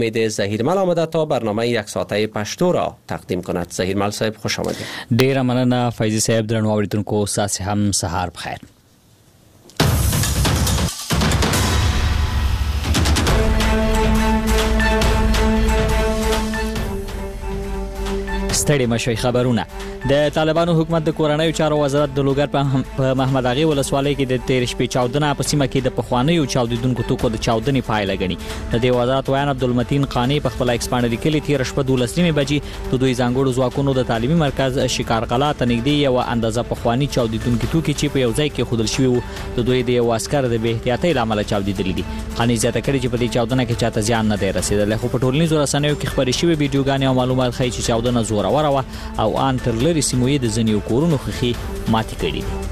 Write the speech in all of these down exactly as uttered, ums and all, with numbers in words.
امید ظهیرمل آمده تا برنامه یک ساعته پشتو را تقدیم کند. ظهیرمل صاحب خوش آمدید. ډیره مننه فیضی صاحب. درنو اوریدونکو ستاسو هم سهار بخیر. ستړي مشوي خبرونه. د طالبانو حکومت د کورنیو چارو وزارت د لوګر په محمد اغي ولسوالۍ کې د تیر شپې چاودنه په سیمه کې د پخوانیو چاودیدونکو توکو د چاودنې پایله غني. د دې وزارت ویان عبدالمتین قانی په خپل ایکسپانډ لیکلي تیر شپه دولس نیمه بجې د دوی ځانګړو ځواکونو د تعلیمي مرکز شکارقلا ته نږدې یو اندازه پخوانی چاودیدونکو توکي چې په یو ځای کې خودل شوی وو د دوی د یو عسكر د بې احتیاطۍ لامل چاودیدل دي. قانی زیاته کړي چې په دې چاودنه کې چاته زیان نه دی رسیدلی، خو په ټولنیزو رسنیو کې خبرې شوې ویډیوګانې او معلومات ښیي چې چاودنه زوروره وه او ان تر لري سیموي د ځنیو کورونو خخي ماتي کړي دي.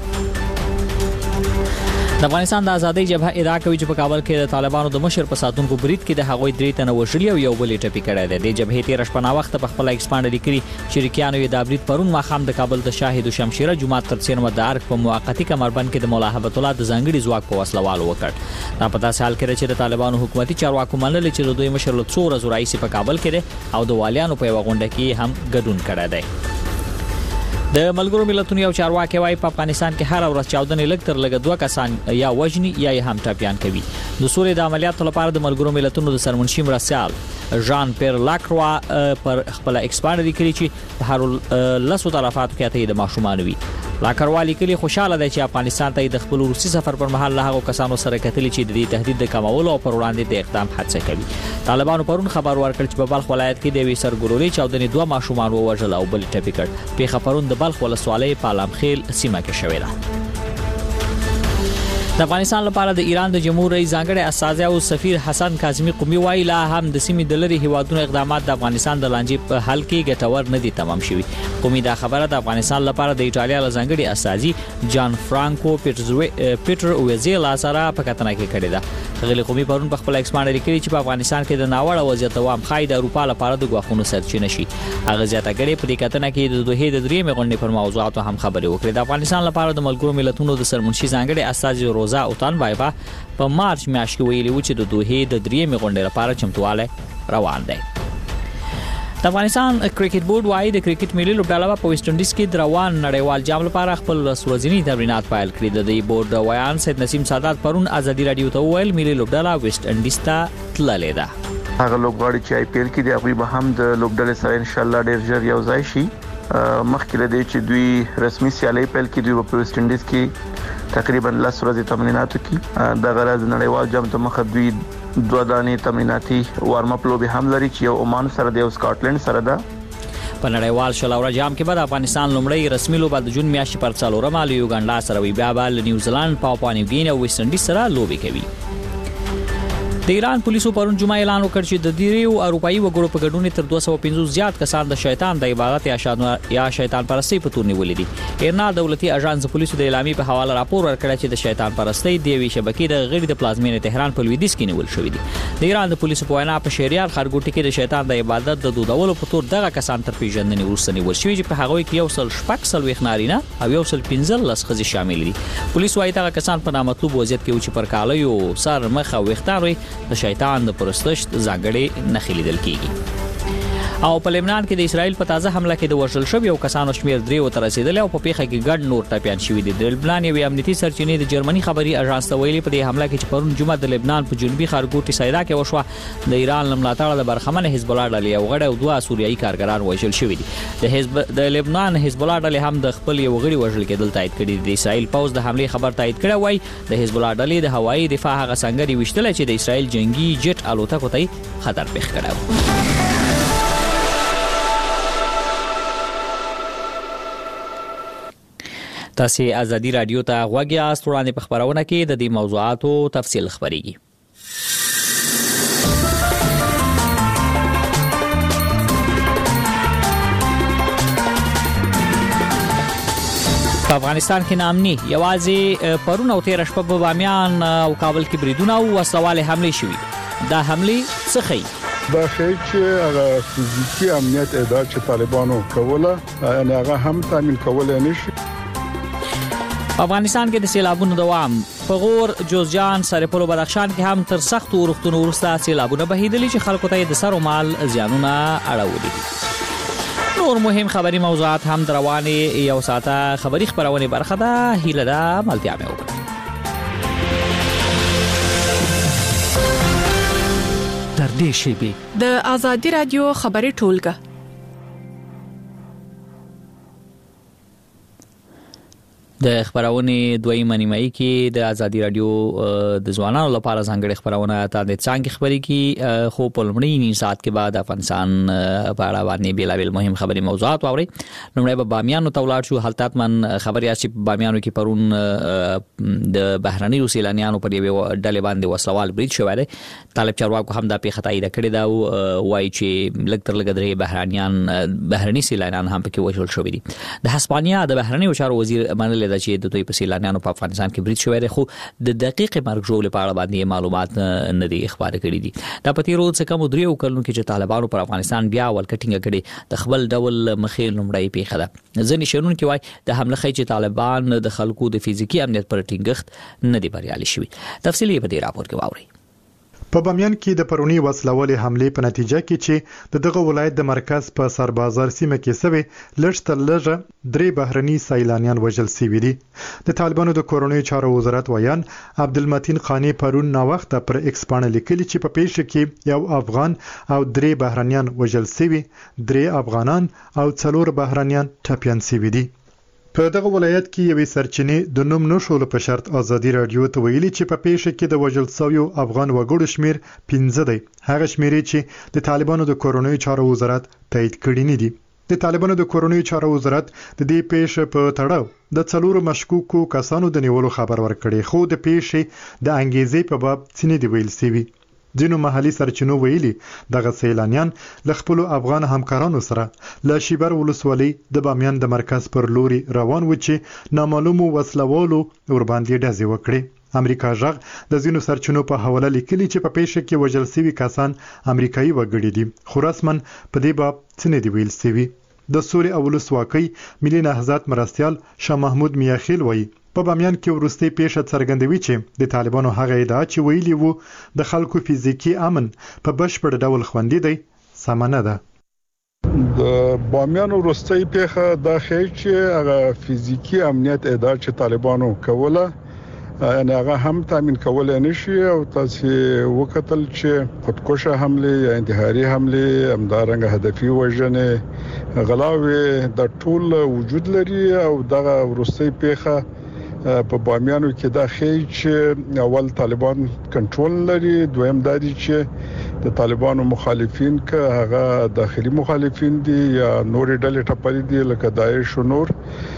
د افغانستان د ازادۍ جبهه ادعا کوي چې په کابل کې د طالبانو د مشر په ساتونکو برید کې د هغوی درې تنه وژلي او یو بل ټپي کړی دی. د جبهې تیر شپه نا وخت په خپل ایکسپانډ لیکلي شریکانو یې د برید پرون ماښام د کابل د شاهد شمشیره جماعت ترڅنګ و د ارګ په موقتی کمربند کې د مولا هبت الله د ځانګړي ځواک په وسله والو وکړ. دا په داسې حال کې چې د طالبانو حکومتي چارواکو منل چې د دوی مشر له څو ورځې راهیسې په کابل کې دی او د والیانو په یو غونډه کې هم ګډون کړی دی. د ملګرو ملتونو یو چارواکي وايي په افغانستان کې هر ورځ چاودنې لږ تر لږه دوه کسان یا وژني یا هم ټپيان کوي. د سوري د عملیاتو لپاره د ملګرو ملتونو د سرمنشي مرسیال ژان پیر لاکروا پر خپل ایکسپانډ لیکلي چې په هر لسو طرفاتو کې ته د ماشومان وي. لاکروا لیکلي خوشاله دی چې افغانستان ته د خپل روسي سفر پر مهال له هغو کسانو سره کتلي چې د دې تهدید د کمولو او پر وړاندې د اقدام هڅه کوي. طالبانو پرون خبر ورکړ چې په بلخ ولایت کې د وی سرګورولي چاودنې دوه ماشومان ووژل او بل ټپي کړ. پیښه پرون د بلخ ولسوالۍ په علمخیل سیمه کې شوې ده. د افغانستان لپاره د ایران د جمهور رئیس ځانګړي استازی او سفیر حسن کاظمی قومي وایي لا هم د سیمې د لري هیوادونو اقدامات د افغانستان د لانجې په حل کې ګټور نه دي تمام شوي. قومي دا خبره د افغانستان لپاره د ایټالیا له ځانګړي استازي جان فرانکو پیټر ویزیلا سره په کتنه کې کړې ده. غلی قومي پرون په خپل ایکسپانډ لیکلي چې په افغانستان کې د ناوړه وضعیت دوام خای د اروپا لپاره د غواخونو سرچینه شي. هغه زیاته کړې په دې کتنه کې د دوه د درې غونډې پر موضوعاتو هم خبرې وکړې. د افغانستان لپاره د ملګرو ملتونو د سرمنشي ځانګړي استازي روزا اوتان بایبا په مارچ میاشت کې ویلي و چې د دوه د درې غونډې لپاره چمتواله روان دی. د افغانستان کرکټ بورډ وايي د کرکټ ملي لوبډله په ویسټ انډیز کې د روان نړیوال جام لپاره خپل ورځنی تمرینات پیل کړي. د دې بورډ ویان سید نسیم سادات پرون ازادي رادیو ته ویل ملي لوبډله ویسټ انډیز ته تللې ده. هغه لوبغاړي چې آی پی ایل کې دی هغه به هم د لوبډلې سره ان شاء الله ډیر ژر یو ځای شي. مخکې لدی چې دوی رسمي سیالي پیل کړي دوی په ویسټ انډیز کې تقریبا لس ورځې تمرینات وکړي. د غرض نړیوال جام ته مخ دوی دوه دانې تمریناتي وارم اپ لوبي هم لري چې یو عمان سره دی او سکاټلند سره ده. په نړیوال شلوره جام کې به د افغانستان لومړی رسمي لوبه د جون میاشتې پر څلورمه له یوګانډا سره وي، بیا به له نیوزیلند، پاپوا نیو ګینی او ویسټ انډیز سره لوبي کوي. د ایران پولیسو پرون جمعه اعلان وکړ چې د دیریو اروپایي وګړو په ګډون تر دوه سوه پنځوس زیات کسان د شیطان د عبادت یا شیطان پرستی په تور نیولې دي. ایرنا دولتي اژانس پولیسو د اعلامیې په حواله راپور ورکړ چې د شیطان پرستی د یوې شبکې د غړي د پلازمینې تهران په لویدیځ کې نیول شوې دي. د ایران د پولیسو په وینا په شهریار خرګوټي کې د شیطان د عبادت د دودولو په تور دغه کسان تر پیژندنې وروسته نیول شوي چې په هغوی کې یو سل شپږ څلوېښت نارینه او یو سل پنځلس ښځې شامل دي. پولیس وايي دغه کسان په نامطلوب وضعیت کې و چې پر کالیو سر مخ او ویښتان د شیطان د پرستش ځانګړي نښې لیدل کیږي. او په لبنان کې د اسرائیل په تازه حمله کې د وژل شویو کسانو شمیر درې ته رسیدلی او په پیښه کې ګډ نور ټپیان شوي دي. د لبنان یوې امنیتي سرچینې د جرمني خبري اژانس ته ویلي په دې حمله کې چې پرون جمعه د لبنان په جنوبي خارګوټي سایدا کې وشوه د ایران لملاتړ د برخمن حزب الله ډلې او غړي او دوه سوریایي کارګران وژل شوي دي. د حزب د لبنان حزب الله ډلې هم د خپل یو غړي وژل کېدل تایید کړي. د اسرائیل پوز د حمله خبر تایید کړی وای د حزب الله ډلې د هوایي دفاع هغه څنګه دی وشتل چې د اسرائیل جنگي جټ الوتکو ته خطر پیښ کړو. تاسو ازادي رادیو ته غوږی یاست. وړاندې په خبرونه کې د دې موضوعاتو تفصیل خبريږي. په افغانستان کې نامني یوازې پرون او تیر شپه په بامیان او کابل کې بریدونه او وسلواله حمله شوې. دا حمله څه ښيي؟ دا ښيي چې هغه فزیکي امنیت اداره چې طالبانو کوله یعنی هغه هم تامین کولای نشي. په افغانستان کې د سیلابونو دوام په غور، جوزجان، سرپل او بدخشان کې هم تر سختو اورښتونو وروسته سیلابونه بهیدلي چې خلکو ته د سر او مال زیانونه اړولي دي. نور مهم خبري موضوعات هم د روانې یو ساعته خبري خبرونه برخه ده. هیله ده ملتیا مې وکړه. تر دې شیبې د آزادي رادیو خبري ټولګه د خبرونه دویمه نیمایي کې د آزادي رادیو د ځوانانو لپاره ځانګړي خبرونه تا د څنګه خبري کې خو په لومړی نیم ساعت کې بعد افغانستان په اړه باندې بیلابل مهم خبري موضوعات واوري. لومړی به بامیانو ته ولاړ شو. حالات من خبري چې بامیانو کې پرون د بهرني سیلانیانو پر یو ډلې باندې وسلوال برید شوی دی. طالب چارواکو هم د پیښه تایید کړې دا وایي چې لږ تر لږه درې بهرانيان بهرني سیلانیان هم پکې وژل شوی دي. د هسپانیا د بهرني چارو وزیر منل دا چې د دوی په سیلانیانو په افغانستان کې برید شوی دی، خو د دقیق مرګ ژوبل په اړه باندې معلومات نه دي خبره کړې دي. دا په تیرو څه کم دریو کلونو کې چې طالبانو پر افغانستان بیا ولکټینګ کړي د خپل ډول مخې لومړی پیښه ده. ځینې شنون کې وایي د حمله خې چې طالبان د خلکو د فزیکی امنیت پر ټینګښت نه دی بریالي شوی. تفصیلی په دې راپور کې واورئ. په بامیان کې د پرونی وسلوالې حمله په نتیجه کې چې د دغه ولایت د مرکز په سربازار سیمه کې سوي لږ تر لږه درې بهرني سیلانیان وژل شوي دي. د طالبانو د کورونی چارو وزارت ویان عبدالمتین خانی پرون نا وخت پر ایکس باندې لیکلي چې په پیښه کې یو افغان او درې بهرنیان وژل شوي، درې افغانان او څلور بهرنیان ټپيان شوي دي. په دغه ولایت کې یوې سرچینې د نوم نشول په شرط آزادي رادیو ته ویلي چې په پیښه کې د وژل شویو افغان وګړو شمیر پنځه دی، هغه شمیرې چې د طالبانو د کورونی چارو وزارت تایید کړی نه دي. د طالبانو د کورونی چارو وزارت د دې پیښې په تړاو د څلورو مشکوکو کسانو د نیولو خبر ورکړي، خو د پیښې د انګیزې په باب څه نه دی ویل شوی. ځینو محلي سرچینو ویلي دغه سیلانیان له خپل افغان همکارانو سره له شیبر ولسوالۍ د بامیان د مرکز پر لوري روان و چې نامعلومو وسلوالو ور باندې ډزې وکړي. امریکا ژغ د ځینو سرچینو په حواله لیکلي چې په پیښه کې وژل شوي کسان امریکایي وګړي دي، خو رسماً په دې باب څه نه دی ویل شوی. د سوري او ولسواکۍ ملي نهضت مرستیال شاه محمود میاخیل وایي په بامیان کې ورستي پیښه څرګندوي چې د طالبانو هغه ادعا چې ویلي وو د خلکو فزیکی امن په بشپړ ډول خوندي دی سم نه ده. د بامیان ورستي پیښه د خې چې هغه فزیکی امنیت ادعا چې طالبانو کوله ان هغه هم تامین کول نه شي او تاسو وکتل چې خودکشه حمله یا انتحاري حمله امدارنګ هدفي وژنه غلاوي د ټول وجود لري او دغه ورستي پیښه په بامیانو کې دا خې چې اول طالبان کنټرول لري، دویم دا دي چې د طالبانو مخالفین که هغه داخلي مخالفین دي یا نور ډلې ټپلې دي لکه داعش او نور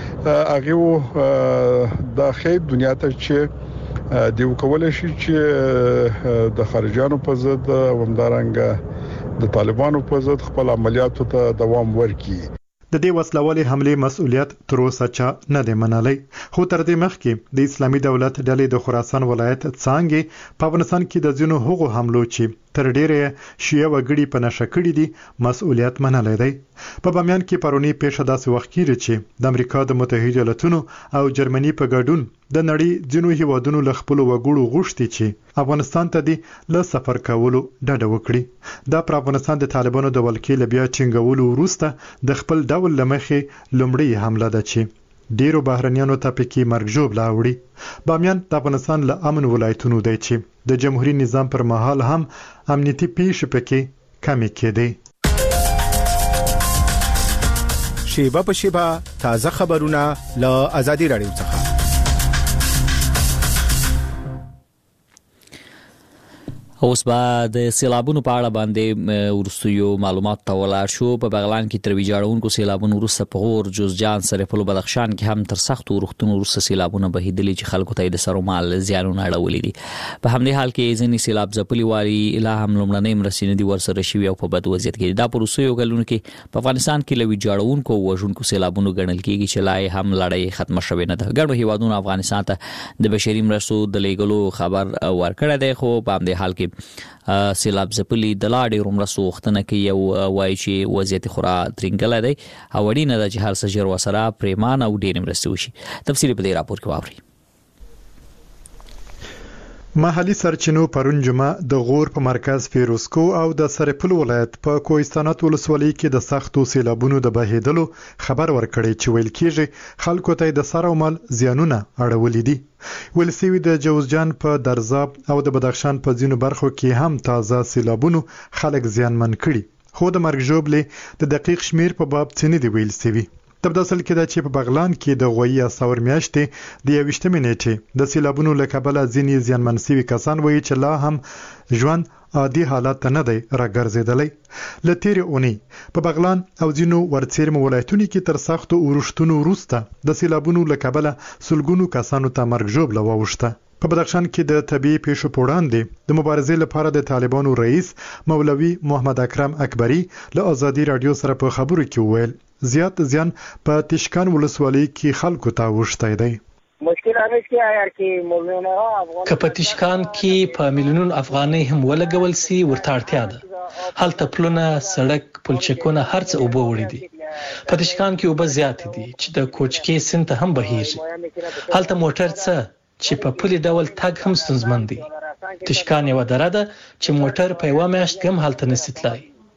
هغه دا خې دنیا ته چې دی وکول شي چې د خارجانو په ضد ومدارنګ د طالبانو په ضد خپل عملیاتو ته دوام ورکړي. د دې وسلوالې حمله مسؤلیت تر اوسه چا نه دی منلی، خو تر دې مخکې د اسلامي دولت ډلې د خراسان ولایت څنګه په افغانستان کې د ځینو هغو حملو چې تر ډیره شیعه وګړي په نشه کړي دي مسؤلیت منلی دی. په بامیان کې پرونی پیښه داسې وخت کې چې د امریکا د متحده ایالاتونو او جرمني په ګډون د نړۍ ځینو هیوادونو له خپل وګړو غوښتي چې افغانستان ته د ل سفر کولو ډډه وکړي. دا پر افغانستان د طالبانو د ولکې لبیا ټینګولو وروسته د خپل ډول لمخې لومړی حمله ده چې ډیرو بهرنیانو ته پکې مرګ ژوب لاوړي. بامیان د افغانستان له امن ولایتونو دی چې د جمهوریت نظام پر مهال هم امنیتي پیښې پکې کمې کېدې. شیبه په شیبه تازه خبرونه له آزادي رادیو څخه. اوس به د سیلابونو په اړه باندې ورستیو معلومات ته ولاړ شو. په بغلان کې تر ویجاړونکو سیلابونو وروسته په غور، جوزجان، سرپل او بدخشان کې هم تر سختو اورښتونو وروسته سیلابونه بهیدلي چې خلکو ته د سر او مال زیانونه اړولي دي. په همدې حال کې ځینې سیلاب ځپلي واري لا هم لومړنۍ مرستې نه دي ورسره شوي او په بد وضعیت کې دي. دا په وروستیو کلونو کې په افغانستان کې له ویجاړونکو او وژونکو سیلابونو ګڼل کېږي چې لا هم لړۍ ختمه شوې نه ده. ګڼو هیوادونو افغانستان ته د بشري مرستو د لیږلو خبر ورکړی دی، خو په همدې حال کې چې سیلاب ځپلي د لا ډېرو مرستو غوښتنه کوي او وایي چې وضعیت خورا ترینګلی دی او اړینه ده چې هر څه ژر ورسره پرېمانه او ډېرې مرستې وشي. تفصیل په دې راپور کې واورئ. محلي سرچینو پرون جمعه د غور په مرکز فیروزکو او د سرپل ولایت په کوهستانات ولسوالۍ کې د سختو سیلابونو د بهیدلو خبر ورکړی چې ویل کېږي خلکو ته د سر او مال زیانونه اړولې دي. ویل سوي د جوزجان په درزاب او د بدخشان په ځینو برخو کې هم تازه سیلابونو خلک زیانمن کړي خو د مرګ ژوبلې د دقیق شمیر په باب څه نه دی ویل سوي. تبداسل کې دا چې په بغلان کې د غوي اساور میاشتې د یوشتمې نیټې د سیلابونو له کبله ځینې زیانمن شوي کسان وایي چې لا هم ژوند عادي حالت ته نه دی راګرځېدلی. له تېرې اونۍ په بغلان او ځینو ورڅېرمو ولایتونو کې تر سختو اورښتونو وروسته د سیلابونو له کبله سلګونو کسانو ته مرګ ژوبله واوښته. په بدخشان کې د طبيعي پیښو په وړاندې د مبارزې لپاره د طالبانو رئیس مولوي محمد اکرم اکبری له ازادي رادیو سره په خبرو کې وویل زیات زیان په تشکان ولسوالۍ کې خلکو ته وشتای دی. مشکل هغه کې آیا کې مولونه افغان کپتشکان کې په میلیونونو افغانۍ هم ولګول سي ورته اړتیا ده. هلته پلونه سړک پلچکونه هرڅه اوبه وړي دي. په تشکان کې اوبه زیات دي چې د کوچکې سیند ته هم بهیږي. هلته موټر څه چې په پلي ډول تګ هم ستونزمن دي. تشکان یو دره ده چې موټر په یوه میاشت هم هلته نشي تلای.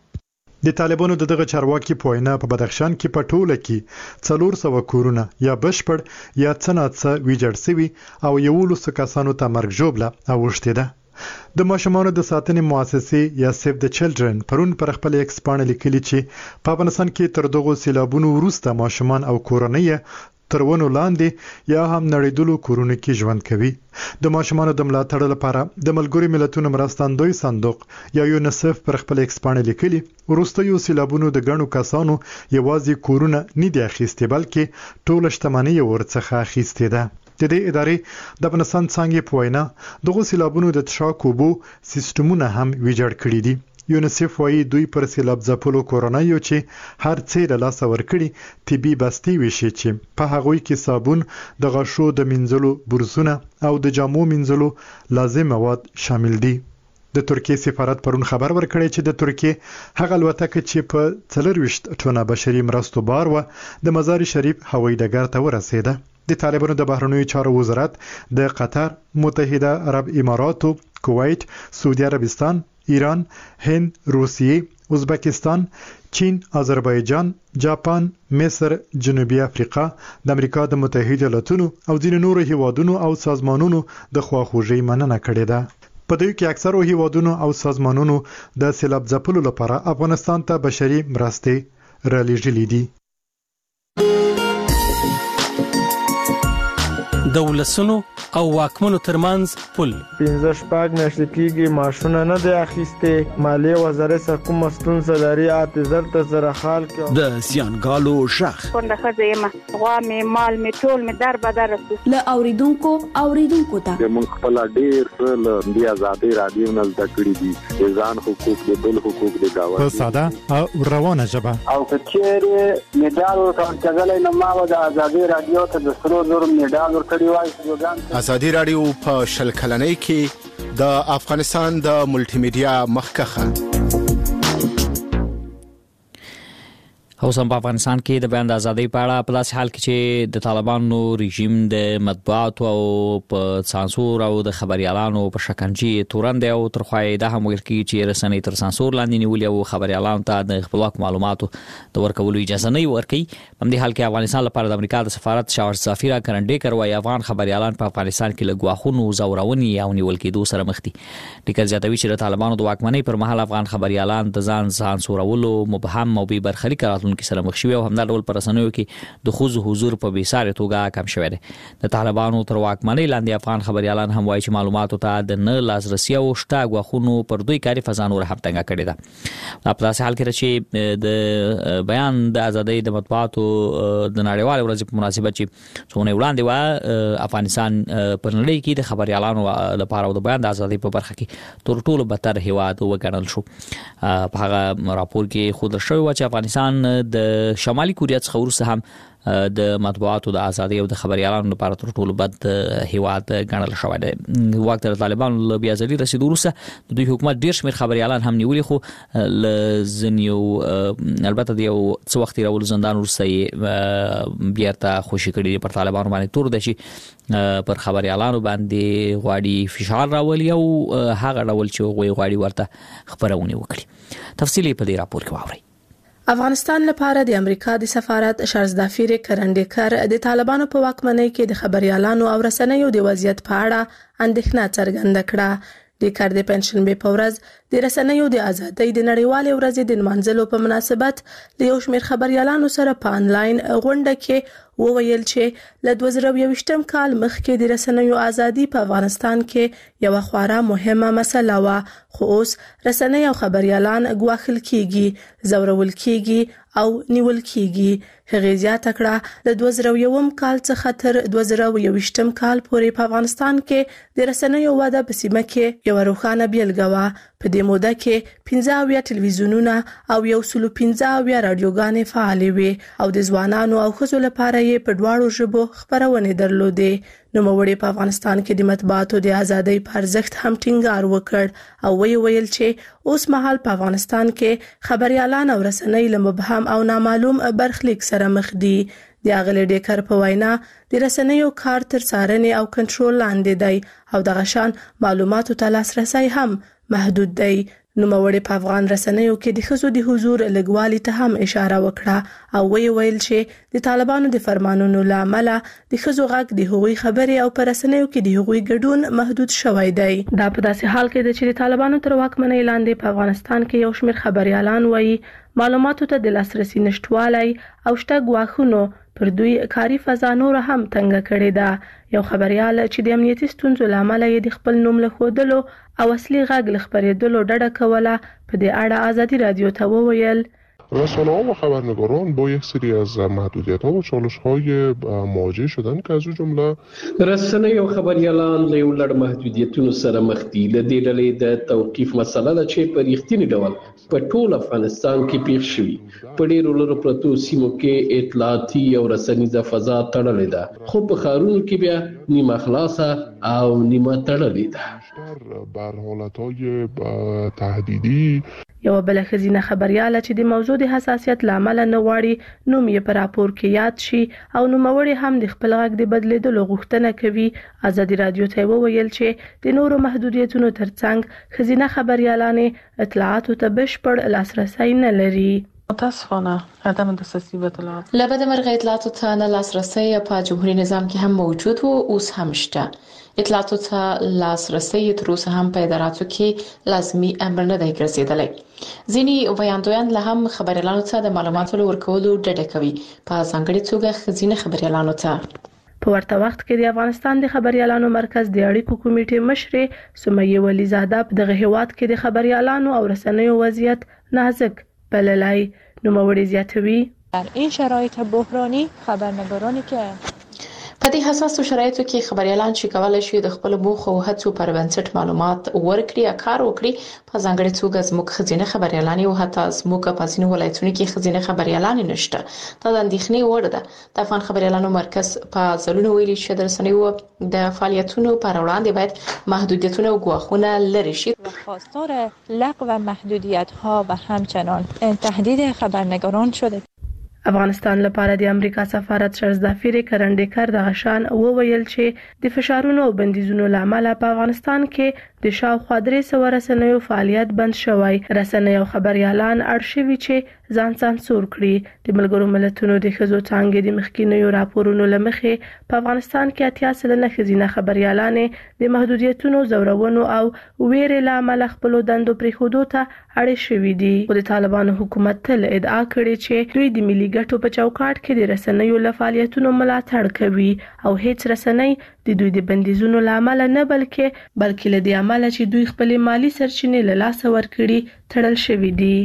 د طالبانو د دغه چارواکي په وینا په بدخشان کې په ټوله کې څلور سوه کورونه یا بشپړ یا څه ناڅه ویجاړ شوي او یولسو کسانو ته مرګ ژوبله اوښتې ده. د ماشومانو د ساتنې مؤسسې یا سیف د چلډرن پرون پر خپل ایکس پاڼه لیکلي چې په افغانستان کې تر دغو سیلابونو وروسته ماشومان او کورنۍ تر ونو لاندې یا هم نړیدلو کورونو کې ژوند کوي. د ماشومانو د ملاتړ لپاره د ملګرو ملتونو مرستندوی صندوق یا یونیسف پر خپل ایکس پاڼه لیکلي وروستیو سیلابونو د ګڼو کسانو یوازې کورونه نه دي اخیستي بلکې ټوله شتمني ورڅخه اخیستې ده. د دې ادارې د افغانستان څنګه په وینا دغه سیلابونو د تشاک اوبو سیستمونه هم ویجاړ کړي دي. یونیسف وايي دوی پر سیلاب ځپلو کورنیو چې هر څه له لاسه ورکړي طبي بستي وشي چې په هغوی کې صابون د غشو د منځلو برسونه او د جامو منځلو لازم مواد شامل دي. د ترکیه سفارت پرون خبر ورکړی چې د ترکیه هغه الوتکه چې په څلرويشت ټونه بشري مرستو بار و د مزار شریف هوایي ډګر ته ورسېده. د طالبانو د بهرنیو چارو وزارت د قطر، متحده عرب اماراتو، کویت، سعودي عربستان، ایران، هند، روسیه، ازبکستان، چین، آذربایجان، جاپان، مصر، جنوبي افریقا، د امریکا د متحده ایالاتونو او ځینو نورو هیوادونو او سازمانونو د خواخوږۍ مننه کړې ده. په دوی کې اکثرو هیوادونو او سازمانونو د سیلاب ځپلو لپاره افغانستان ته بشري مرستې رالېږلې دي. د ولسونو او واکمنو ترمنځ پل پنځه شپږ میاشتې کېږي ماشونه نه دی اخیستې. مالیې وزارت څخه کومه ستونزه لري اته زر ته زره خال کې د سیانګالو شخ کونډه ښځه یم غوا مې مال مې ټول مې در بدر رسو له اوریدونکو اوریدونکو ته موږ خپل ډېر څه له دې ازادي رادیو نه زده کړي دي. ځان حقوق دي بل حقوق دي دا په ساده او روانه ژبه او کچېره میډال ورکړل نه ما د ازادي رادیو ته د سرو زر میډال ورکړی وای. ازادي رادیو په شل کلنۍ کې د افغانستان د ملټي میډیا مخکخه او سم په افغانستان کې د بیان د ازادۍ په اړه په داسې حال کې چې د طالبانو رژیم د مطبوعاتو او په سانسور او د خبريالانو په شکنجه تورند او ترخوای د هم ویل کې چې رسنۍ تر سانسور لاندې نیولې او خبريالانو ته د خپلواک معلوماتو د ورکولو اجازه نه ورکړي. په دې حال کې افغانستان لپاره د امریکا د سفارت شاور سفیر کرنډیکر وايي افغان خبريالان په افغانستان کې لګواخونو زورونی او نیول کېدو سره مخ دي. ډیکر زیاتوي چې د طالبانو د واکمنۍ پر مهال افغان خبريالان د ځان سانسورولو مبهم او بې برخلیک راتلونکي کې سره مخ شوی او همدا ډول پر رسنیو کې د خوځ حضور په بیساره توګه کم شوی دی. د طالبانو تر واکمنۍ لاندې افغان خبريالان هم وایي چې معلوماتو ته د نه لاسرسي او شته غوښونو پر دوی کاری فضا نور هم تنګه کړې ده. په داسې حال کې چې د بیان د ازادۍ د مطبوعاتو د نړیوال ورځ په مناسبت چې څونه وړاندې و افغانستان پر نړۍ کې د خبريالانو لپاره د بیان د ازادۍ په برخه کې تر ټولو بدتر هیواد وګڼل شو. په هغه راپور کې خود شوی و چې افغانستان د شمالي کوریا څخه وروسته هم د مطبوعاتو د ازادۍ او د خبريالانو لپاره تر ټولو بد هیواد ګڼل شوی دی. وخت د طالبانو له بیا ځلې رسیدو وروسته د دوی حکومت ډیر شمېر خبريالان هم نیولي، خو لزنیو البته د یو څو وخت راول زندان وروسته یې بیرته خوشي کړي پر طالبانو باندې تور دي چې پر خبريالانو باندې غواړي فشار راولي او هغه ډول چې غواړي ورته خبرونه وکړي. تفصیلی په دې راپور کې واورئ. افغانستان لپاره د امریکا د سفارت شارزدافیر کرنډیکر د طالبانو په واکمنۍ کې د خبريالانو او رسنیو د وضعیت په اړه اندېښنه څرګنده کړه. د کار د پنځشنبه په ورځ د رسنیو د ازادۍ د نړیوالې ورځې د نمانځلو په مناسبت د یو شمېر خبريالانو سره په انلاین غونډه کې وویل چې له دوه زره یوویشتم کال مخکې د رسنیو ازادي په افغانستان کې یو خورا مهمه مسله و، خو اوس رسنۍ او خبريالان ګواښل کیږي، زورول کیږي او نیول کیږي. هغه زیاته کړه د دوه زره یوم کال څخه تر دوه زره یوویشتم کال پورې په افغانستان کې د رسنیو وده په سیمه کې یو روښانه بیلګه وه. په دې موده کې پنځه اویا ټلویزیونونه او یو سل پنځه اویا رادیوګانې فعالې وې او د ځوانانو او ښځو لپاره یې په دواړو ژبو خبرونه درلودې. نوموړي په افغانستان کې د مطبوعاتو د ازادۍ پر ارزښت هم ټینګار وکړ او وی ویل چې اوس مهال په افغانستان کې خبريالان او رسنۍ له مبهم او نامعلوم برخلیک سره مخ دي. د اغلی ډیکر په وینا د رسنیو کار تر څارنې او کنټرول لاندې دی او د غشان معلوماتو ته لاسرسي هم محدود دی. نوموړي په افغان رسنیو کې د ښځو د حضور لګوالي ته هم اشاره وکړه او وی ویل چې د طالبانو د فرمانونو لامل د ښځو غږ د هغوی خبرې او په رسنیو کې د هغوی ګډون محدود شوی دی. دا په داسې حال کې ده چې د طالبانو تر واکمنۍ لاندې په افغانستان کې یو شمېر خبريالان وایي معلوماتو ته د لاسرسي نشټوالی او شته ګواښونو پر دوی کاري فضا نور هم تنګه کړې ده. یو خبريال چې د امنیتي ستونزو لامل یې د خپل نوم له ښودلو او اصلي غږ له خبرېدلو ډډه کوله په دې اړه آزادی رادیو ته وویل رسانه‌ها و خبرنگاران با یک سری از محدودیت‌ها و چالش‌های مواجه شدن که از جمله رسنۍ او خبريالان له یو لړ محدودیتونو سره مخ دي. له دې ډلې د توقیف مسله ده چې په ریښتیني ډول په ټول افغانستان کې پیښ شوی. په ډیرو لرو پرتو سیمو کې اطلاعاتي او رسنیزه فضا تړلې ده، خو په ښارونو کې بیا نیمه خلاصه او نیمه تړلې ده. بر حالت‌های تهدیدی یو بل ښځینه خبرياله چې د موضوع د حساسیت لامل نه غواړي نوم یې په راپور کې یاد شي او نوموړي هم د خپل غږ د بدلیدلو غوښتنه کوي. آزادی رادیو ته وویل چې د نورو محدودیتونو ترڅنګ ښځینه خبريالانې اطلاعاتو ته بشپړ لاسرسی نه لري. متاسفانه عدم دسترسی به اطلاعات لبد مرغ اطلاعاتو ته نه لاسرسی په جمهوریت نظام کې هم موجود و، اوس هم شته. اطلاعاتو ته لاسرسی تر اوسه هم په اداراتو کې لازمي امر نه دی ګرځېدلی. ځینې ویاندویان له هم خبريالانو ته د معلوماتو ورکولو ډډه کوي، په ځانګړي توګه ښځینه خبريالانو ته. په ورته وخت کې د افغانستان د خبريالانو مرکز د اړیکو کمیټې مشرې سمیه ولیزاده په دغه هیواد کې د خبريالانو او رسنیو وضعیت نازک بللی. نوموړي زیاتوي در این شرایط بحرانی خبرنگارانی که په دې حساسو شرایطو کې خبريالان چې کولای شي د خپل موخو او هڅو پر بنسټ معلومات ورکړي یا کار وکړي، په ځانګړي توګه زموږ ښځینه خبريالان او حتی زموږ په ځینو ولایتونو کې ښځینه خبريالان نشته. دا د اندېښنې وړ ده. د افغان خبريالانو مرکز په ځلونو ویلي چې د رسنیو د فعالیتونو پر وړاندې باید محدودیتونه او ګواښونه لرې شي. خواستار لغو محدودیت‌ها و همچنان تهدید خبرنگاران شده. افغانستان لپاره د امریکا سفارت شارزدافیر کرنډیکر د غشان وویل چې د فشارونو او بندیزونو لامل په افغانستان کې د شاوخوا درې سوه رسنیو فعالیت بند شوی. رسنۍ او خبريالان اړ شوي چې ځان سانسور کړي. د ملګرو ملتونو د ښځو څانګې د مخکینیو راپورونو له مخې په افغانستان کې اتیا سلنه ښځینه خبريالانې د محدودیتونو، زورونو او ویرې له امله خپلو دندو پرېښودو ته اړې شوي دي. خو د طالبانو حکومت تل ادعا کړې چې دوی د ملي ګټو په چوکاټ کې د رسنیو له فعالیتونو ملاتړ کوي او هیڅ رسنۍ د دوی د بندیزونو له امله نه بلکې بلکې له دې امله چې دوی خپل مالی سرچینې له لاسه ورکړي تړل شوي دي.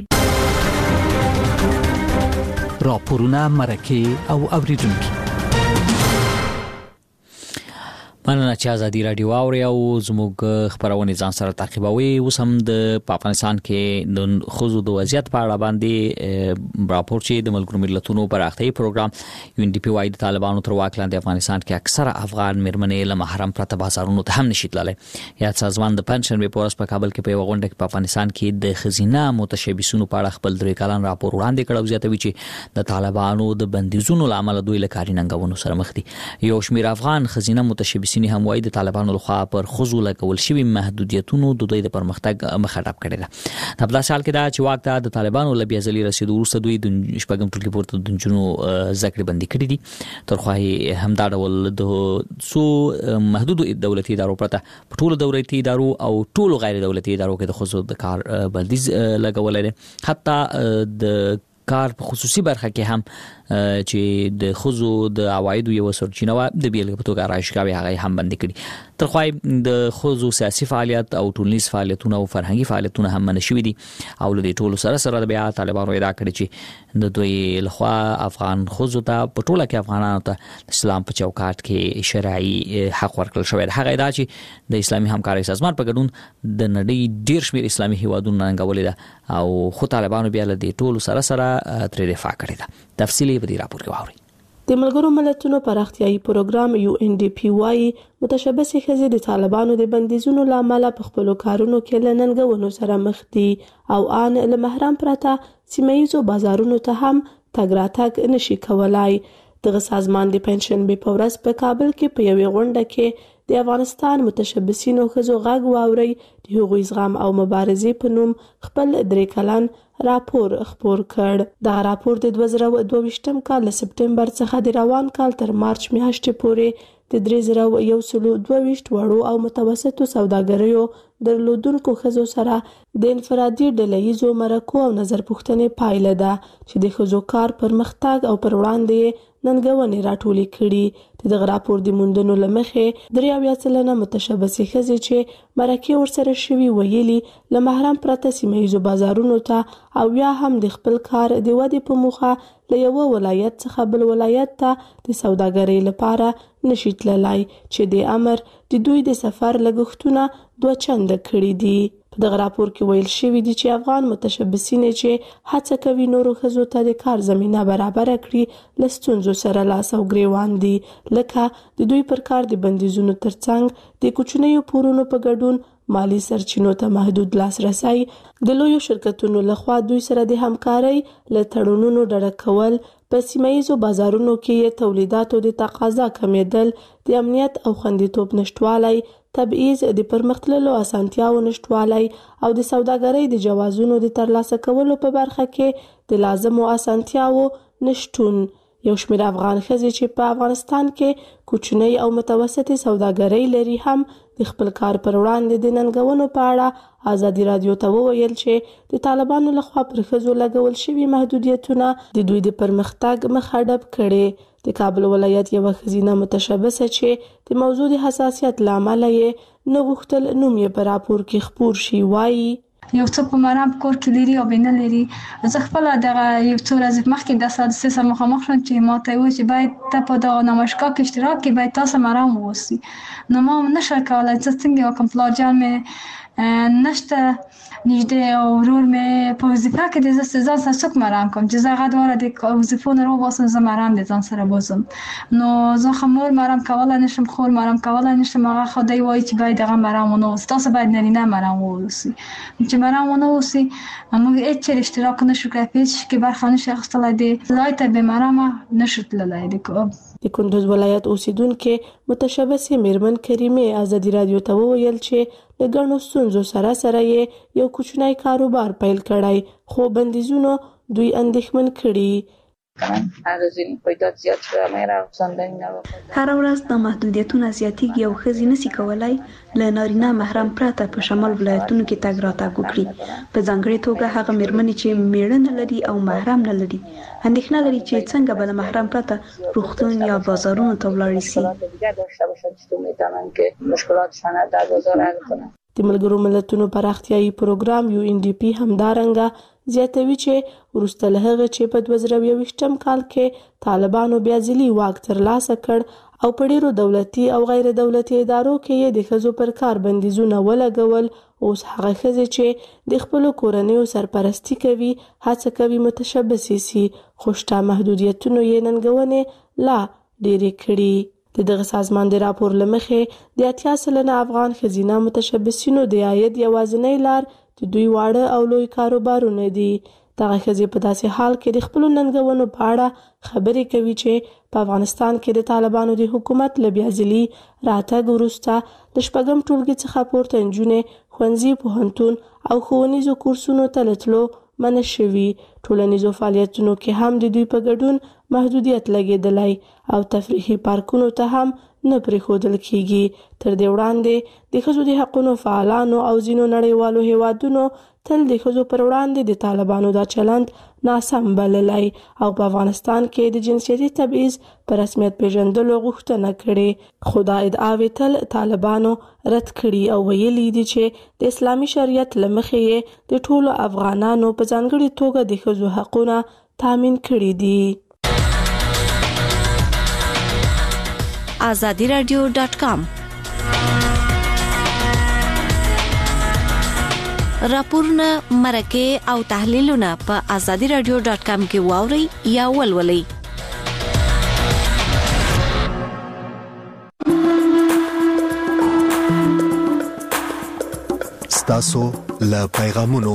راپورونه، مرکې او اوریدونکي. مننه چې ازادي رادیو اوري او زموږ خبرونه ځان سره تعقیبوي. اوس هم د افغانستان کې د خوځو د وضعیت په اړه باندې راپور چې د ملګرو ملتونو پراختیايي پروګرام یو ان ډي پی وايي د طالبانو تر واک لاندې افغانستان کې اکثره افغان میرمنې له محرم پرته بازارونو ته هم نشي تللی. یا سازمان د پنشن به پورس په کابل کې په وغونډه کې په افغانستان کې د خزینه متشبثینو په اړه خپل درې کلن راپور وړاندې کړو. زیاتوي چې د طالبانو د بندیزونو لامل دوی له کاري ننګونو سره مخ دي. یو شمېر افغان خزینه متشبثین هم وايي د طالبانو لخوا پر خزو لګول شوی محدودیتونو د دوی د پرمختګ مخه ډب کړی ده. د بل حال کې دا چې واک ته د طالبانو له بیا ځلې رسیدو وروسته دوی د شپږم ټولګي پورته د جنو ذکر بندي کړی دي. تر خو هم دا ډول د سو محدود دولتي ادارو پرته په ټولو دولتي ادارو او ټولو غیر دولتي ادارو کې د خزو د کار بندیز لګول دي. حتی د کار په خصوصي برخه کې هم چې د خزو د عوایدو یو سرچینه و د بیلګې په توګه راشکاوي هغه هم بند کړي. تر خو د خزو سیاسي فعالیت او ټولنیز فعالیتونه او فرهنګي فعالیتونه هم منشوي دي او له ټولو سره سره بیا طالبانو ادعا کړې چې د دوی لخوا افغان خزو ته په ټوله کې افغانانو ته اسلام په چوکاټ کې شرعي حق ورکړل شوی. هغه ادعا چې د اسلامي همکارۍ سازمان په ګډون د نړۍ ډیر شمېر اسلامي هیوادونو ننګولې ده او خو طالبانو بیا له ټولو سره سره ترې دفاع کړې ده. تفصیلی په دې راپور کې واورئ. د ملګرو ملتونو پراختیايي پروګرام یو ان ډي پی وايي متشبثې ښځې د طالبانو د بندیزونو لامل په خپل کارونو کې له ننګونو سره مخ دي او ان له محرم پرته سیمه‌یزو بازارونو ته هم تګ راتګ نشي کولای. دغه سازمان د پنشن به پورس په کابل کې په یوې غونډه کې د افغانستان متشبثینو ښځو غږ واوري د هغوی زغم او مبارزې په نوم خپل درې کلن راپور خپور کړ. دا راپور د دوه زره دوه ویشتم کال له سپټمبر څخه د روان کال تر مارچ میاشتې پورې د درې زره یو سل دوه ویشت وړو او متوسطو سوداګریو درلودونکو ښځو سره د انفرادي ډلهییزو مرکو او نظر پوښتنې پایله ده چې د ښځو کار پرمختګ او پر وړاندې ننګونې راټولې کړي. د دغه راپور د موندنو له مخې درې اویا سلنه متشبثې ښځې چې مرکې ورسره شوي ویلي له محرم پرته سیمه‌ییزو بازارونو ته او یا هم د خپل کار د ودې په موخه له یو ولایت څخه بل ولایت ته د سوداګرۍ لپاره نشي تللی چې د امر د دوی د سفر لګښتونه دوه چنده کړي دي. په دغه راپور کې ویل شوی دی چې افغان متشبثین چې هڅه کوي نورو ښځو ته د کار زمینه برابر کړي له ستونزو سره لاس او ګریوان دي، لکه د دوی پر کار د بندیزونو ترڅنګ د کوچنیو پورونو په ګډون مالی سرچینو ته محدود لاسرسی، د لویو شرکتونو لخوا دوی سره د همکارۍ له تړونونو ډډه کول، په سیمه‌ییزو بازارونو کې تولیداتو د تقاضا کمیدل، د امنیت او خوندیتوب نشټوالی، تبعیض، د پرمختللو اسانتیاو نشټوالی او د سوداګرۍ د جوازونو د ترلاسه کولو په برخه کې د لازمو اسانتیاو نشټون. یو شمېر افغان ښځې چې په افغانستان کې کوچنۍ او متوسطې سوداګرۍ لري هم د خپل کار پر وړاندې د ننګونو په اړه ازادي رادیو ته وویل چې د طالبانو لخوا پر ښځو لګول شوي محدودیتونه د دوی د پرمختګ مخه ډب کړي. د کابل ولایت یوه ښځینه متشبثه چې د موضوع د حساسیت له امله یې نه غوښتل نوم یې په راپور کې خپور شي وایي یو څه په مرام کور کې لري او بینه لري. زه خپل دغه یو څو ورځې مخکې د حادثې سره مخامخ شوم چې ما ته وایي چې باید ته په دغه نمایشګاه کې اشتراک کې باید تاسو مرام ووسی. نو ما نشه کولای چې څنګه وکم، پلار جان مې نشته نږدې او ورور مې په وظیفه کې د زه ځان سره څوک مرام کوم چې زه هغه دواړه د وظیفو نه راوباسم، زه مرام د ځان سره بوزم. نو زه خو مور مرام کولی نشم، خور مرام کولی نشم. هغه خو دی وایي چې باید هغه مرام ونه اوسي، تاسو باید نارینه مرام واوسي. چې مرام ونه اوسي موږ هېڅ چېرې اشتراک نشو کولی، په هېڅ شي کې برخه نشو اخیستلی، د ځای ته بې مرامه نشو تللی. د کندوز ولایت اوسیدونکې متشبثې میرمن کریمې ازادي رادیو ته وویل چې له ګڼو ستونزو سره سره یې یو کوچنی کاروبار پیل کړی، خو بندیزونو دوی اندېښمن کړي. هر ورځ د محدودیتونو زیاتېږي او ښځې نشي کولای له نارینه محرم پرته په شمال ولایتونو کې تګ راتګ وکړي. په ځانګړې توګه هغه میرمنې چې میړه نه لري او محرم نه لري اندېښنه لري چې څنګه به له محرم پرته روغتون یا بازارونو ته ولاړې شي. د ملګرو ملتونو پراختیايي پروګرام یو ان ډي پی همدارنګه زیاتوي چې وروسته له هغه چې په دوه زره یوویشتم کال کې طالبانو بیا ځلي واک ترلاسه کړ او په ډیرو دولتي او غیر دولتي ادارو کې یې د ښځو پر کار بندیزونه ولګول. اوس هغه ښځې چې د خپلو کورنیو سرپرستي کوي هڅه کوي متشبثې سي، خو شته محدودیتونو یې ننګونې لا ډېرې کړي. د دغه سازمان د راپور له مخې د اتیا سلنه افغان ښځینه متشبثینو د عاید یوازینۍ لار د دوی واړه او لوی کاروبارونه دي. دغه ښځې په داسې حال کې د خپلو ننګونو په اړه خبرې کوي چې په افغانستان کې د طالبانو د حکومت له بیا ځلي راتګ وروسته د شپږم ټولګي څخه پورته نجونې ښوونځي، پوهنتون او ښوونیزو کورسونو ته له تلو منع شوي. ټولنیزو فعالیتونو کې هم د دوی په ګډون محدودیت لګېدلی او تفریحي پارکونو ته هم نه پرېښودل کېږي. تر دې وړاندې د ښځو د حقونو فعالانو او ځینو نړیوالو هیوادونو تل د ښځو پر وړاندې د طالبانو دا چلند ناسم بللی او په افغانستان کې د جنسیتي تبعیض په رسمیت پیژندلو غوښتنه کړې. خو دا ادعاوې تل طالبانو رد کړي او ویلي دي چې د اسلامي شریعت له مخې یې د ټولو افغانانو په ځانګړې توګه د ښځو حقونه تامین کړي دي. آزادی رادیو ډاټ کام راپورونه، مرکې او تحلیلونه په آزادی رادیو ډاټ کام کې واورئ یا ولولئ. ستاسو له پیغامونو.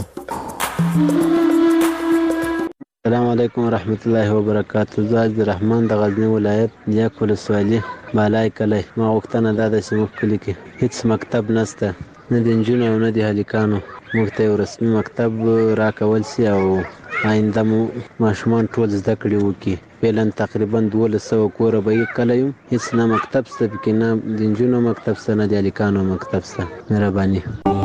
السلام علیکم ورحمت الله وبرکاته. زه د رحمان د غزنی ولایت نیک ولسوالي بالای کلی. ما غوښتنه دا ده چې موږ کلي کې هیڅ مکتب نشته، نه د نجونو او نه د هلکانو. موږ ته یو رسمي مکتب راکول سي او آینده مو ماشومان ټول زده کړې وکړي. فعلا تقریبا دولس سوه کوره به یې کلی یم، هیڅ نه مکتب شته پکې، نه د نجونو مکتب شته نه د هلکانو مکتب شته. مهرباني.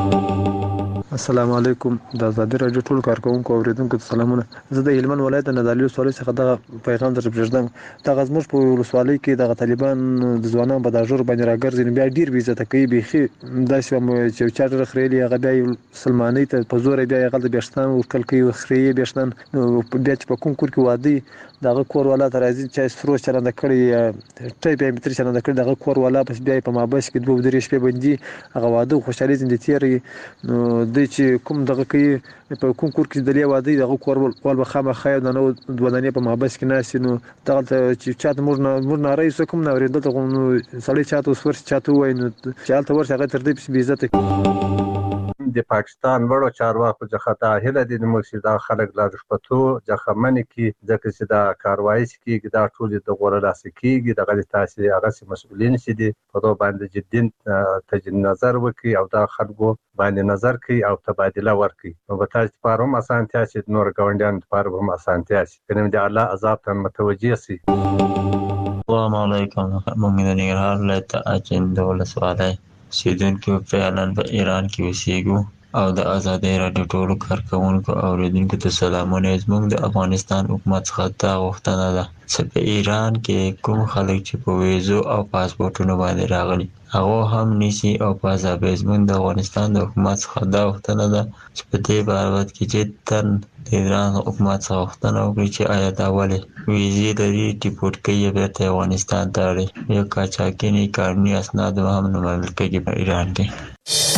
السلام علیکم. د آزادي راډیو ټول کارکونکو او اوریدونکو ته سلامونه. زه د هلمند ولایت د نادعلي ولسوالۍ څخه دغه پیغام درته پرېږدم. دغه زموږ په ولسوالۍ کې دغه طالبان د ځوانانو په داژور باندې راګرځي، نو بیا ډېر بې عزته کوي. بیخي داسې وم چې یو چا ډېره خریلي، هغه بیا یو سلمانۍ ته په زوره بیا یې هغلته بېشتان ورکړل کوي، خرې یې بېشتان. نو بیا چې په کوم کور کې واده وي د هغه کور والا ته راځي، چا یې سفروش چلنده کړی یا ټیپ یا متري چلنده کړی، د هغه کور والا پس بیا یې په مابس کې دوه درې شپې بندي، هغه واده خوشحالي ځینې تېروي. نو دوی چې کوم دغه کوي په کوم کور کې د لې واده دغه کور وال به خامخا یو دانه دوه دانې په محبس کې ناستې. نو دغلته چې چاته موږ موږ ناری څه کوم نه اورېدل، دلته نو سړی چاته اوس ورسي چاته ووایي، نو چې هلته ورسي هغه تر دې پسې بې عزته. د پاکستان وړو چارواکو څخه دا هیله دي موږ چې دا خلک لا رشوتو څخه منع کړي، ځکه چې دا کاروایي چې کېږي دا ټولې د غوره لاسه کېږي. دغه تاسې هغسې مسؤلین چې دي په دغه باندې جدي تجدید نظر وکړي او دا خلکو باندې نظر کوي او تبادله ورکړي. نو به تاسو لپاره هم اسانتیا شي، د نورو ګاونډیانو لپاره هم اسانتیا شي، کنه د الله عذاب ته متوجه شي. السلام علیکم. موږ د ننګرهار ولایت اچین د ولسوالۍ اوسېدونکي فعلا په ایران کې اوسېږو او د آزادۍ راډیو ټولو کارکوونکو او اوریدونکو ته سلامونه. زموږ د افغانستان حکومت څخه دا غوښتنه ده چې په ایران کې کوم خلک چې په ویزو او پاسپورټونو باندې راغلي هغه هم نیسي او په ازابې. زموږ د افغانستان د حکومت څخه دا غوښتنه ده چې په دې بابت کې جداً د ایران حکومت څخه غوښتنه وکړي چې آیا دا ولې ویزې لري، ډیپورټ کوي یې بیرته افغانستان ته اړوي، یا قاچاقي قانوني اسناد هم نه منل کېږي په ایران کې.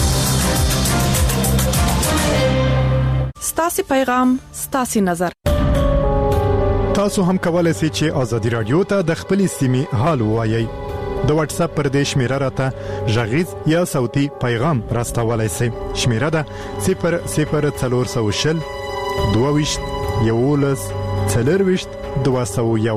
ستاسو پیغام، ستاسو نظر. تاسو هم کولای شئ چې آزادي رادیو ته د خپلې سیمې حال ووایئ. د واتس اپ پر دې شمیره راته غږیز یا صوتي پیغام راستولای شئ. شمیره ده صفر صفر څلور سوه شل دوه ویشت یوولس څلور ویشت دوه سوه یو.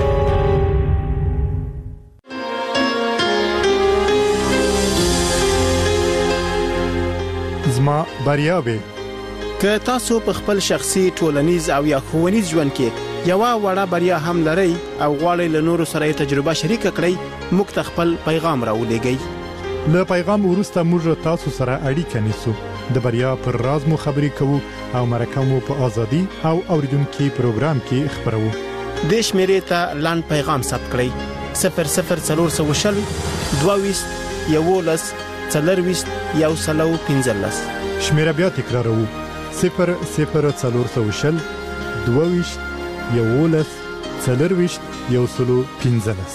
زما بریاوي. که تاسو په خپل شخصي، ټولنیز او یا ښوونیز ژوند کې یو وړه بریا هم لرئ او غواړئ له نورو سره تجربه شریک کړئ، موږ ته خپل پیغام راولېږئ. له پیغام وروسته موږ تاسو سره اړیکه نیسو، د بریا پر راز مو خبرې کوو او مرکه مو په ازادي او اوریدونکو پروګرام کې خبرو. د شمیرې ته لاند پیغام ثبت کړئ صفر صفر څلور سوه شل دوه ویشت یوولس څلور ویشت یو سلو پنځلس. شمیره بیا تکرارو صفر صفر څلور سوه شل دوه ویشت یولس څلرویشت یو سلو پنځلس.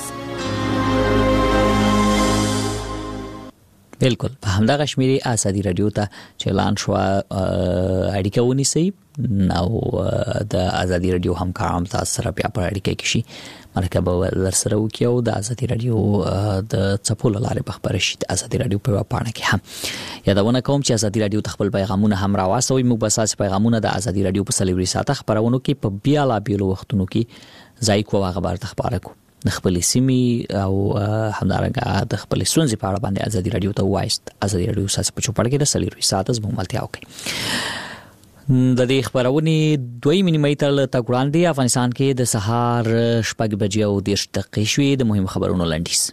بالکل په همدغه شمیرې ازادي رادیو ته چلان شو اړیکه ونیسئ او د ازادي رادیو همکاران تاسو سره بیا په اړیکه کې شي مرکه در سره وکړي او د ازادي رادیو د چپول لارې په خبره شي د ازادي رادیو په پاڼه کې هم یادونه کوم چې ازادي رادیو خپل پیغامونه هم راوستوي. موږ به اساس پیغامونه د ازادي رادیو په سلیوري ساعته خبرونو کې په بیا لا بیلو وختونو کې ځای کوو خبر ته خبره کوو د خپل سیمې او همدارنګه د خپل سونځي په اړه باندې ازادي رادیو ته وایست. ازادي رادیو ساس په چوپړ کې د سلیوري ساعته زموږ ملتیا وکړي. د دې خبرونې دوی منیمې تر تا ګراندي افغانستان کې د سهار شپږ بجې او دېرش دقیقې شوې. د مهم خبرونو لنډیز.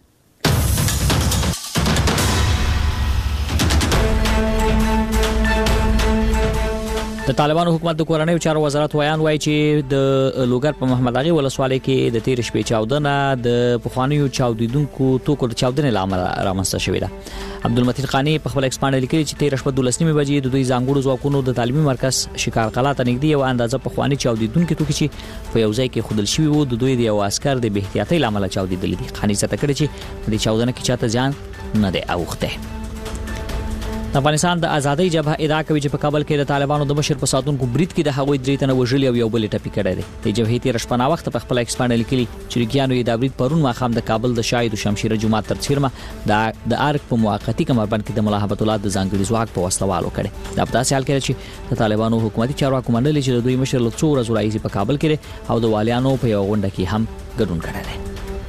د طالبانو حکومت د کورنۍ چارو وزارت ویان وایي چې د لوګر په محمد اغي ولسوالۍ کې د تیر شپې چاودنه د پخوانیو چاودیدونکو توکو د چاودنې لامل رامنځته شوې ده. عبدالمتین خانی په خپل ایکس باندې لیکلي چې تیر شپه دولس نیمه بجې د دوی ځانګړو ځواکونو د تعلیمي مرکز شکار قلعه ته نږدې یو اندازه پخوانی چاودیدونکو توکي چې په یو ځای کې خودل شوی وو د دوی د یو عسكر د بې احتیاطۍ لامل چاودیدل دي. خانی څه تکړه چې د چاودنه کې چاته ځان نه دی اوخته. افغانستان د ازادۍ جبهه ادعا کوي چې په کابل کې د طالبانو د مشر په ساتونکو برید کې د هغوی درې تنه وژلي او یو بل ټپي کړی دی. د جبهې تیر شپه نا وخت په خپل ایکس باندې لیکلي چې ریګیانو یې د برید پرون ماښام د کابل د شاهد شمشیر جمعه تر څیرمه د د ارګ په موقتی کمربند کې د مولا حبت الله د ځانګړي ځواک په وسلوالو کړي. دا په داسې حال کې چې د طالبانو حکومتي چارواکو منلي چې د دوی مشر له څو ورځې راځي په کابل کې او د والیانو په یو غونډه کې هم ګډون کړی دی.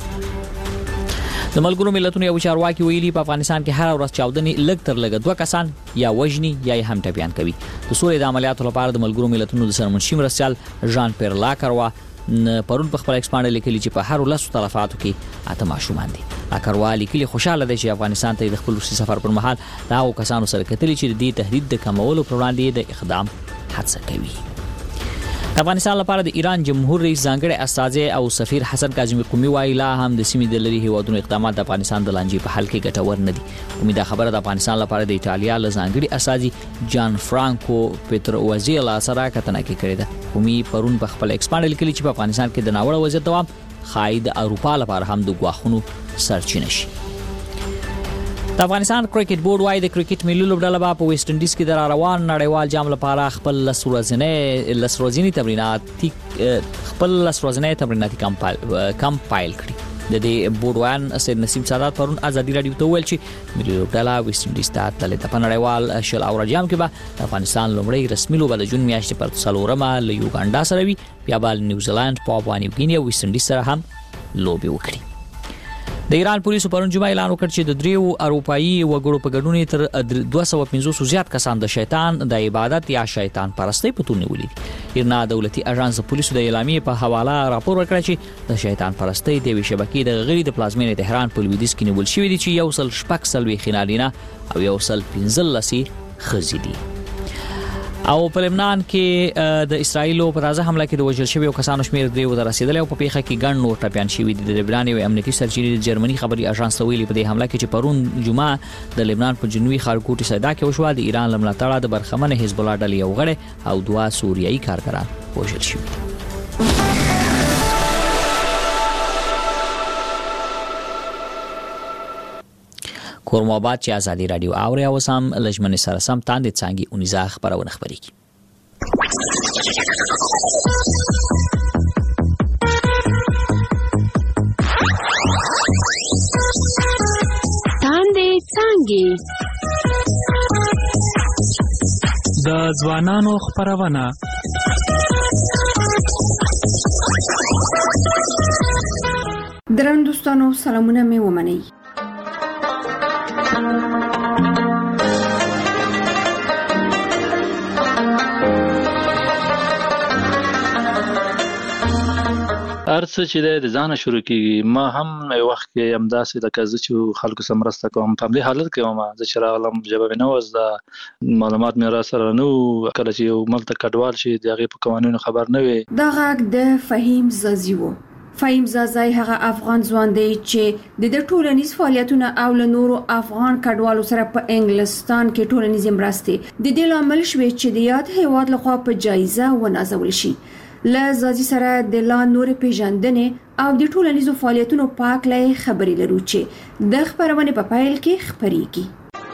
د ملګرو ملتونو یو چارواکي ویلي په افغانستان کې هر ورځ چاودنې لږ تر لږه دوه کسان یا وژني یا هم ټپيان کوي. د سولې د عملیاتو لپاره د ملګرو ملتونو د سرمنشي مرستیال ژان پیر لاکروا پرون په خپل ایکس باندې لیکلي چې په هر ولسو تلفاتو کې اته ماشومان دي. لاکروا لیکلي خوشاله دي چې افغانستان ته د خپل روسي سفر پر مهال دا او کسانو سره کتلي چې د دې تهدید د کمولو پر وړاندې د اقدام هڅه کوي. افغانستان لپاره د ایران جمهور رئیس ځانګړي استازي او سفیر حسن کاظمی قومي وايي لا هم د سیمې د لری هیوادونو اقدامات د افغانستان د لانجې په حل کې ګټور نه دي. امید خبره د افغانستان لپاره د ایتالیا له ځانګړي استازي جان فرانکو پیټروازیلا سره کتنه کې کړې ده. قومي پرون په خپل ایکس باندې لیکلي چې په افغانستان کې د ناوړه وضعیت دوام خای د اروپا لپاره هم د ګواښونو سرچینه شي. د افغانستان کرکټ بورډ وايي د کرکټ ملي لوبډله په ویسټ انډیز کې د روان نړیوال جام لپاره خپل لسورځنې لسورځنی تمرینات خپل لسورځنې تمرینات کم پایل کړی. د دې بورډ وان سید نسیم سادات پرون ازادي رادیو ته ویل چې ملي لوبډله ویسټ انډیز ته تللی د نړیوال شل اور جام کې به د افغانستان لومړی رسمي لوبه د جون میاشتې پر څلورمه له یوګانډا سره وي، بیا به نیوزیلند، پاپوا نیو ګینی او ویسټ انډیز سره هم لوبي وکړي. د ایران پولیسو پرون جمعه اعلان وکړ چې د دریو اروپایي وګړو په ګډون تر دوه سوه پنځوس زیات کسان د شیطان د عبادت یا شیطان پرستی په تور نیولي دي. ایرنا دولتي اژانس پولیسو د اعلامیې په حواله راپور ورکړ چې د شیطان پرستی د وی شبکې د غړي د پلازمینې تهران په لویدیځ کې نیول شوی دي چې یو سل شپږ سلوي خنالینه او یو سل پنځلس خزي دي. او په لبنان کې د اسرایل په تازه حمله کې د وژل شویو کسانو شمیر درې و رسیدلی او په پیښه کې ګڼ نور ټپیان شوي دي. د لبنان یو امنیتي سرچینې د جرمني خبري اژانس ویلي په دې حمله کې چې پرون جمعه د لبنان په جنوبي ښارګوټي صدا کې وشوه د ایران له ملاتړه د برخمن حزب الله ډلې یو غړی او دوه سوریایي کارګران وژل شوي. کورم آباد چې ازادي رادیو اوري او سم لجمن سره سم تاندې څنګه اونیزه خبرونه خبري کی تاندې څنګه د ځوانانو خبرونه درن دوستانو سلامونه می ومنئ. ارڅ چې د ځان شروع کیږي ما هم یو وخت کې امداسې د کزه چې خلکو سره مرسته کوم په دې حالت کې ما د چرالم جواب نه وز د معلومات مې را سره نو کله چې یو ملت کډوال شي دغه په قوانینو خبر نه وي. دا غږ د فهیم زازیو فهیم زازای هغه افغان ځوان دی چې د د ټولنیز فعالیتونو او له نورو افغان کډوالو سره په انګلستان کې ټولنیز مرستې د دې لامل شوې چې د یاد هیواد لخوا په جایزه ونازول شي. له زازي سره د لا نور پیژندنې او د ټولنیزو فعالیتونو پاک لای خبرې لرو چې د خبرونه په پایل کې خبريږي.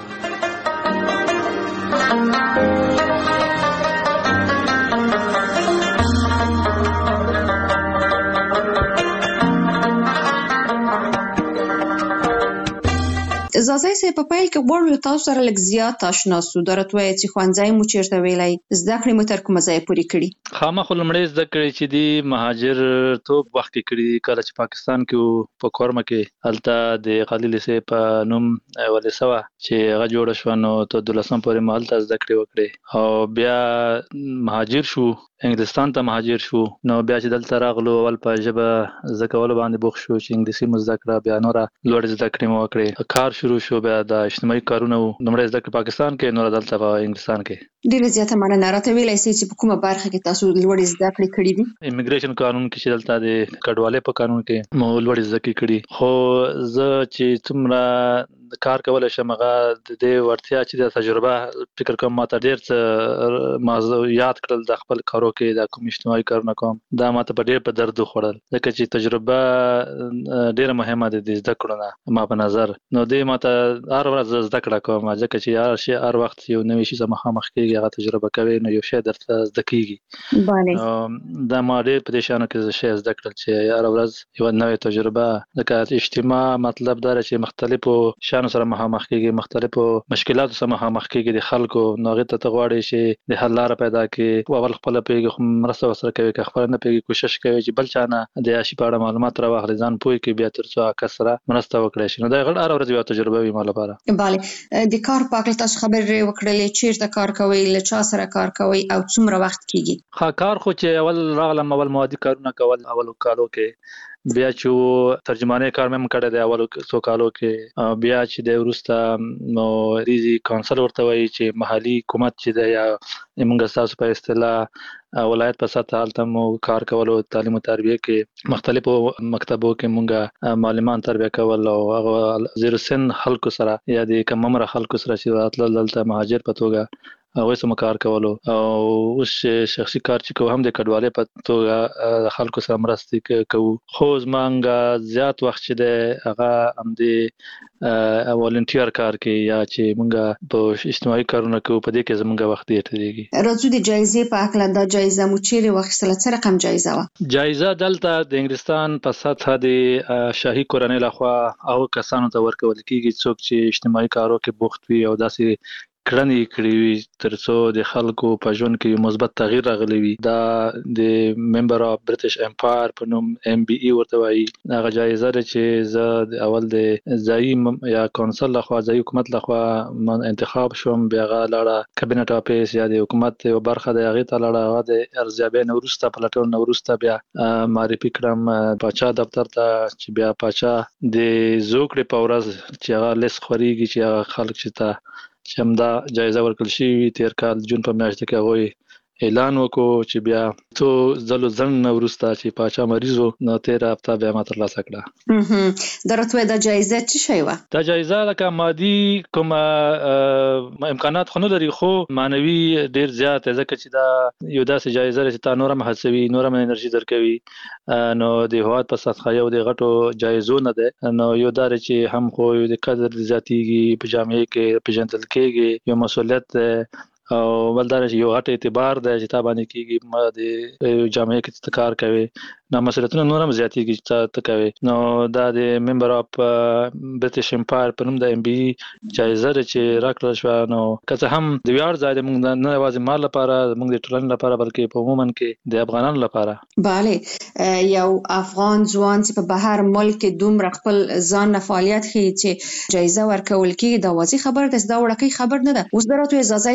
زازای سه په پیل کې غوړو تاسو سره لږ زیات آشنا سو درته وایي چې خوانځای مو چیرته ویلای زده کړې مو تر کومه ځای پورې کړي؟ خامخ لمړی زده کړې چې دی مهاجر توپ وخت کې کړي کله چې پاکستان کې په کورمه کې الته د خلیل سه په نوم ولې سوا چې هغه جوړ شو نو ته دلسم پورې مال ته زده کړې وکړي او بیا مهاجر شو انګلستان ته مهاجر شو نو بیا چې دلته راغلو اول په ژبه زکول باندې بوخ شو چې انګلیسي مذاکره بیا نور لوړ زده کړې مو وکړي کار شروع شو بیا د اجتماعي کارونه نمبر زده کړې پاکستان کې نور دلته په انګلستان کې ډیره زیاته مننه راته ویلای سي چې په کومه برخه کې تاسو لوړ زده کړې کړې دي؟ امیګریشن قانون کې چې دلته د کډوالۍ په قانون کې مو لوړ زده کړې خو زه چې څومره کار کول شم هغه د دې ورتیا چې د تجربه فکر کوم ماته ډیر څه ما یاد کړل د خپل کارو کې د کوم اجتماعي کارونه کوم دا ماته په ډیر په درد خوړل ځکه چې تجربه ډیره مهمه ده د زده کړو نه ما په نظر نو دې ماته هر ورځ زده کړه کوم ځکه چې هر شي هر وخت یو نوې شي مخامخ کېږي هغه تجربه کوي نو یو شی درته زده کېږي bale دا ما ډیر په دې شانو کې شی زده کړل چې هر ورځ یو نوې تجربه د اجتماع مطلب دا چې مختلفو شانو سره مخامخ کېږي مختلفو مشکلاتو سره مخامخ کېږي د خلکو نو هغه ته غواړي چې د حل لار پیدا کړي او اول خپل پیګه خو مرسته وسره کوي که خپل نه پیګي کوشش کوي چې بل چانه د عاشي په اړه معلومات راوخلي ځان پوي کې بیا تر څو کسره مرسته وکړي شي نو دا غړ هر ورځ یو تجربه وي مال لپاره bale د کار پاک تاسو خبرې وکړلې چیرته کار کوي له چا سره کار کوي او څومره وخت کېږي ها کار خو چې اول راغلم اول موادي کارونه کول اول کالو کې بیا چې ترجمانه کار مې کړی دی اول څو کالو کې بیا چې د ورسته نو ریزي کونسل ورته وایي چې محلي حکومت چې دی یا موږ تاسو په اصطلاح ولایت په سطح حالت مو کار کول او تعلیم او تربیه کې مختلفو مکتبو کې موږ معلمان تربیه کول او هغه زیر سن خلکو سره یا د کم عمر خلکو سره چې راتلل دلته مهاجر په توګه هغه سم کار کولو او اوس شخصي کار چې کوم د کډوالۍ په توګه خلکو سره مرسته کوو خو زمونږ زیات وخت چې د هغه هم د والنټیر کار کې یا چې مونږ په اجتماعي کارونه کوو په دې کې زمونږ وخت یې تیریږي. راځو د جایزې په اړه د جایزه مو چیرې واخیستله څه رقم جایزه وه؟ جایزه دلته د انګلستان په سطح د شاهي کورنۍ لخوا او کسانو ته ورکول کیږي څوک چې اجتماعي کارو کې بوخت وي او داسې کړنې کړې وي ترڅو د خلکو په ژوند کې مثبت تغییر راغلی وي دا د ممبر اف برټش امپایر په نوم ام بي ای ورته وایي هغه جایزه ده چې زه د اول د ځایي یا کونسل لخوا ځایي حکومت لخوا انتخاب شوم بیا هغه لاړه کابینټ افیس یا د حکومت یو برخه د هغې ته لاړه هغه د ارزیابۍ نه وروسته پلټنو نه وروسته بیا معرفي کړم پاچا دفتر ته چې بیا پاچا د زوکړې په ورځ چې هغه لیست خورېږي چې هغه خلک چې ته چې همدا جایزه ورکړل شوې تیر کال جون په میاشت کې هغوی اعلان وکړو چې بیا څو ځلو ځنډ نه وروسته چې پاچا مریض و نو تېره هفته بیا ما ترلاسه کړه. درته دا جایزه څه شی وه؟ دا جایزه لکه مادي کوم امکانات خو نه لري خو معنوي ډېر زیات ځکه چې دا یو داسې جایزه ده چې تا نور هم هڅوي نور هم انرژي درکوي نو د هېواد په سطحه یو د غټو جایزو نه ده نو یو دا چې هم خو د قدر زیاتېږي په جامعه کې پېژندل کېږي یو مسؤلیت ده او بل دا چې یو غټ اعتبار دی چې تا باندې کېږي ما د جامعه کې ته کار کوي نو مسؤلیتونه نور هم زیاتېږي چې ته کوي نو دا د ممبر اف برټش امپایر په نوم د ام بي ای جایزه ده چې راکړل شوه نو که څه هم د ویاړ ځای دی موږ نه یوازې ما لپاره موږ د ټولنې لپاره بلکې په عموما کې د افغانانو لپاره. بله یو افغان ځوان چې په بهر ملک کې دومره خپل ځان نه فعالیت ښیي چې جایزه ورکول کېږي دا واضح خبره ده دا وړوکی خبر نه ده. اوس به راته اجازه صاحب له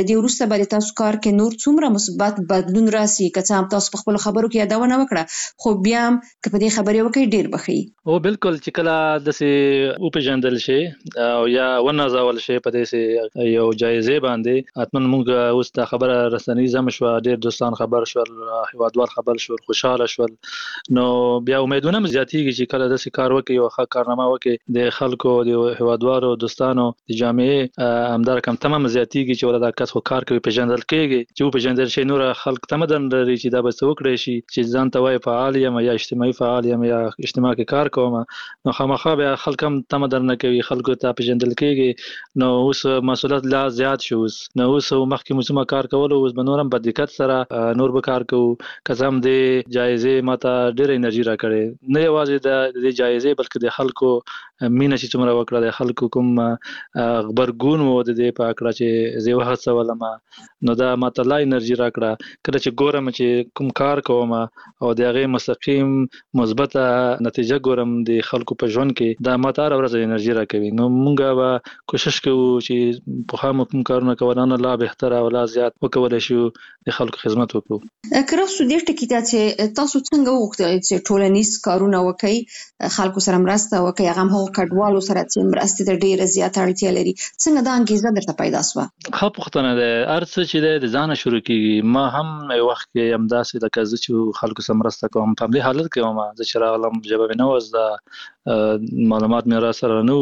دې وروسته به تاسو کار کې نور څومره مثبت بدلون راسي که څه هم تاسو په خپل خبرو کې یادونه وکړه خو بیا هم که په دې خبرې وکړئ ډیر بخي او بالکل چې کله د سي او پیژندل شي او یا ونازول شي په دې یو جایزه باندې اتمن موږ اوس د خبره رسنۍ زم شو ډیر دوستان خبر شو هیوادوال خبر شو خوشاله شو نو بیا امیدونه زیاتېږي چې کله د کار وکي او ښه کارنامه وکي د خلکو د هیوادوالو دوستانو د جامعې همدار کم تمام زیاتېږي چې ولدا کس خو کار کوي پیژندل کېږي چې پیژندل شي نور خلک تمدن لري چې دا به څه وکړي شي چې ځان ته وای فعال یم یا اجتماعي فعال یم یا اجتماع کې کار کوم نو خامخا بیا خلک هم تمدن نه کوي خلکو ته پیژندل کېږي نو اوس مسؤلیت لا زیات شو نو اوس مخکې موسمه کار کول او بنورم په دقت سره نور به کار کوو قسم دې جایزه ماته ډېر انرژي را کړې نه یوازې د دې جایزه بلکې د خلکو مینه چې څومره وکړه د خلکو کوم خبرګون وو د دې په اړه چې زه وهڅه ولما نو دا ماته لا انرژي را کړه کله چې ګورم چې کوم کار کوم او د هغه مستقیم مثبت نتیجه ګورم د خلکو په ژوند کې دا ماته هر ورځ انرژي را کوي نو مونږ به کوشش کوو چې په خامو کوم کارونه کولانه لا بهتره او لا زیات وکول شي د خلکو خدمت وکړو کړو سو دې ټکی ته چې تاسو څنګه وغوښتل چې ټولنیز کارونه وکړي خلکو سره مرسته وکړي هغه هم کډوالو سره چې مرسته ته ډیره زیاته اړتیا لري څنګه دا انګیزه درته پیدا شوه خو پښتنه ده ارڅ چې د ځان شروع کیږي ما هم یو وخت کې امداسې د کزه چې خلکو سره مرسته کوم په دې حالت کې ما د شراغلم جواب نه وز د معلومات مې را سره نو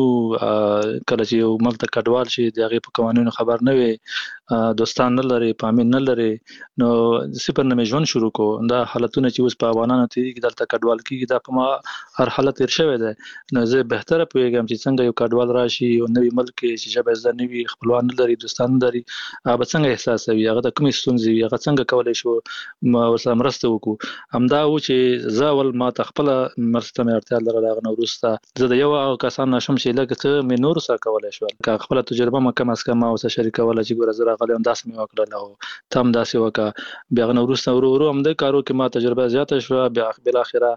کله چې یو ملت کډوال شي دغه په قوانینو خبر نه وي دوستان نه لري پامین نه لري نو سپر نه ژوند شروع کو دا حالتونه چې اوس په افغانانو ته کې دلته کډوال کیږي دا په ما هر حالت تیر شوی ده نو زه بهتره پوهیږم چې څنګه یو کډوال راشي او نوې ملک چې شبه زده نوي خپلوان نه لري دوستان نه لري هغه څنګه احساس کوي هغه د کومې ستونزې هغه څنګه کولای شو ما ورسره مرسته وکړو همدا و چې زه ول ما تخپل مرسته مې اړتیا لرله هغه نورسته زه د یو کسان نشم چې لکه څه مې نور سره کولای شو که خپل تجربه ما کم از کم او سره شریکوله چې ګوره زه راغلی هم داسې مې وکړل او تم داسې وکړه بیا نورسته ورو ورو هم د کارو کې ما تجربه زیاته شو بیا بل اخره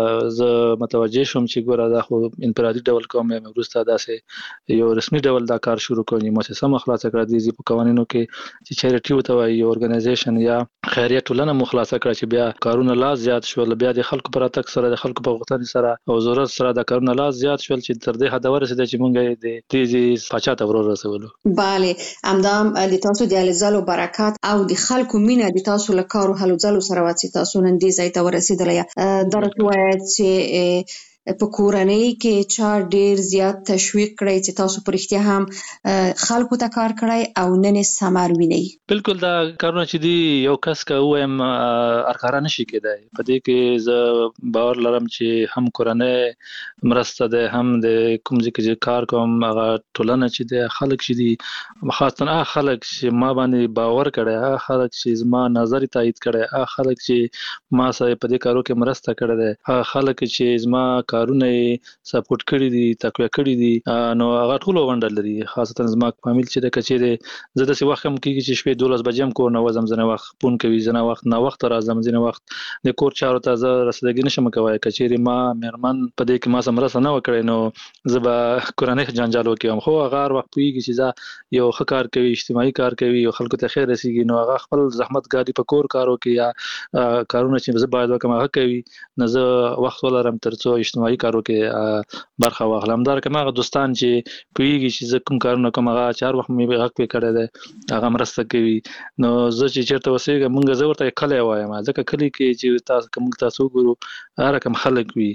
زه متوجه شوم چې ګوره دا خو انفرادي ډول کوم مې ورسته داسې یو رسمي ډول دا کار شروع کړی مؤسسه مخلاصه کړه د دې په قوانینو کې چې چیریټي وته وایي اورګنایزیشن یا خیریه ټولنه مخلاصه کړه چې بیا کارونه لا زیات شول بیا د خلکو پر اتک سره د خلکو په غوښتنې سره او ضرورت سره د کارونه لا زیات شول چې تر دې حد ورسېد چې مونږ د تیزی پاچا ته ورور رسولو bale امدام د تاسو د الزالو برکات او د خلکو مینه د تاسو له کارو هلو ځلو سره واچي تاسو نن دې ځای ته ورسېدل درته وایي چې په کورنۍ کې چا ډیر زیات تشویق کړی چې تاسو پر اختیا هم خلکو ته کار کړی او نن سمار ویني بالکل دا کارونه چې دی یو کس کا وایم ارکاره نشي کېدای په دې کې ز باور لرم چې هم کورنۍ مرسته ده هم د کوم ځکه کار کوم هغه ټولنه چې د خلک چې دی خاصه هغه خلک چې ما باندې باور کړي هغه خلک چې زما نظر تایید کړي هغه خلک چې ما سره په دې کارو کې مرسته کړي ده هغه خلک چې زما کارونه سپورټ کړی دي تقویه کړی دي نو هغه ټول وندل لري خاصه زما فامیل چې د کچېره زه د څه وخت هم کېږي چې شپې دولس بجې هم کور نه وزم زنه وخت پون کوي زنه وخت نه وخت راځم زنه وخت د کور چارو ته زه رسیدګی نشم کوي کچېره ما مېرمن په دې کې ما سم رس نه وکړي نو زبا کورانه جنجال وکم خو هغه وخت پیږي چې زه یو خکار کوي اجتماعي کار کوي یو خلکو ته خیر رسیږي نو هغه خپل زحمت ګاډي په کور کارو کې یا کارونه چې زه باید وکم هغه کوي نو زه وخت ولرم ترڅو اجتماعي کارو کې برخه واخلم دا کومه دوستان چې پیږي چې زه کوم کارونه کوم هغه چار وخت مې حق په کړه ده هغه مرسته کوي نو زه چې چیرته وسېګم مونږ زه ورته کله وایم ځکه کلی کې چې تاسو کوم تاسو ګورو هر کوم خلک وي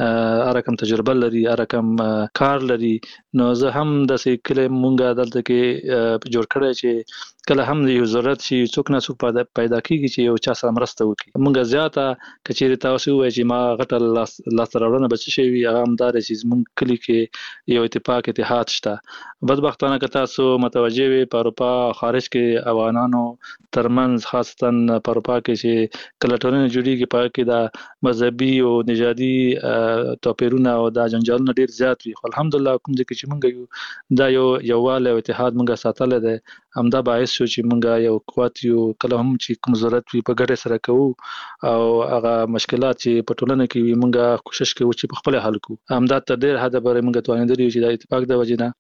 هر کوم تجربه لري هر کوم کار لري نو زه هم د سې کله مونږ دلته کې جوړ کړی چې کله هم یو ضرورت شي څوک نه څوک پیدا کیږي چې یو چا سره مرسته وکړي مونږ زیاته کچېره تاسو وایي چې ما غټل لاس راوړنه بچ شي وي هغه همدار چې مونږ کلی کې یو اتفاق اتحاد شته بدبختانه که تاسو متوجه وي په اروپا خارج کې افغانانو ترمنځ خاصتا په اروپا کې چې کله ټولنه جوړیږي په کې دا مذهبي او نژادي توپیرونه او دا جنجالونه ډیر زیات وي خو الحمدلله کوم ځکه چې مونږ یو دا یو یووالی او اتحاد مونږه ساتل دي همدا باعث شو چې مونږه یو قوت یو کله هم چې کوم ضرورت وي په ګډه سره کوو او هغه مشکلات چې په ټولنه کې وي مونږه کوشش کوو چې په خپل حل کوو همدا تر ډیر حد پورې مونږ توانیدلی چې د اتفاق د وجې نه زموږ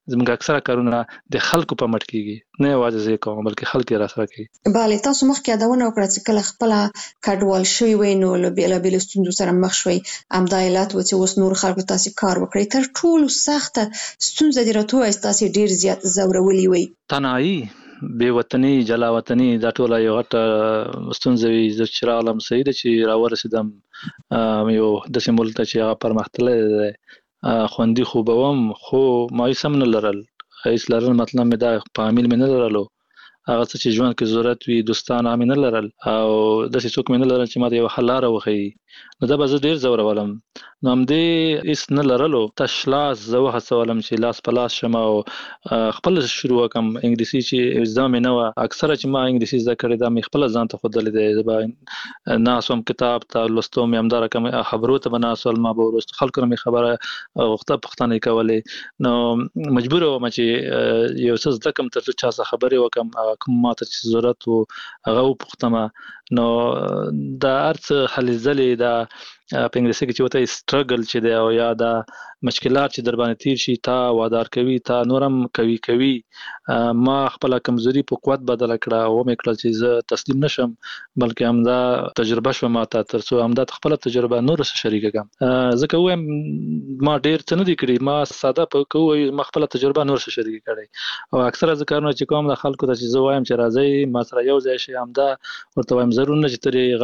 اکثره کارونه د خلکو په مټ کیږي نه یوازې زه کوم بلکې خلک را سره کوي. bale تاسو مخکې یادونه وکړه چې کله خپل کډوال شوی وي نو له بیل بیل ستونزو سره مخ شوي امدا علت و چې اوس نور خلکو تاسو کار وکړي تر ټولو سخته ستونزه دی راته تاسو ډیر زیات زورولي وي تنهایی بې وطني جلا وطني دا ټول یو غټ ستونزه وي چې عالم سید چې راورسیدم یو د سیمول ته چې هغه پرمختله خوندي خو بوم خو ما یې سم نه لرل هیڅ لرل مطلب مې دا په عامل مې نه لرلو هغه څه چې ژوند کې ضرورت وي دوستان امین لرل او د څه څوک مې نه لرل چې ما یو حلاره وخی نو دا به زه ډیر زور ولم نو هم دې اس نه لرلو تشلاس زه هڅولم چې لاس په لاس شم او خپل شروع وکم انګلیسي چې زما مې نو اکثره چې ما انګلیسي زده کړې دا مې خپل ځان ته خودلې دی زبا ناسوم کتاب ته لوستوم یم دا رقم خبرو ته بناسول ما به ورست خلکو مې خبره وخته پښتنه کولې نو مجبور وم چې یو څه زده کوم تر څو چا څه خبرې وکم کوم ماته چې ضرورت وو هغه پښتمه نو دا ارڅ حلزلې دا په انګلیسي کې چې وته سټرګل چې دی او یا دا مشکلات چې در باندې تیر شي تا وادار کوي تا نورم کوي کوي ما خپل کمزوري په قوت بدل کړه او مې کړل چې زه تسلیم نشم بلکې هم دا تجربه شوه ما ته تر څو هم دا خپل تجربه نور سره شریک کړم ځکه وایم ما ډیر څه نه دي کړی ما ساده په کوی ما خپل تجربه نور سره شریک کړی او اکثره ذکرونه چې کوم د خلکو ته چې زه وایم چې راځي ما سره یو ځای شي هم دا ورته وایم ضرور نه چې ترې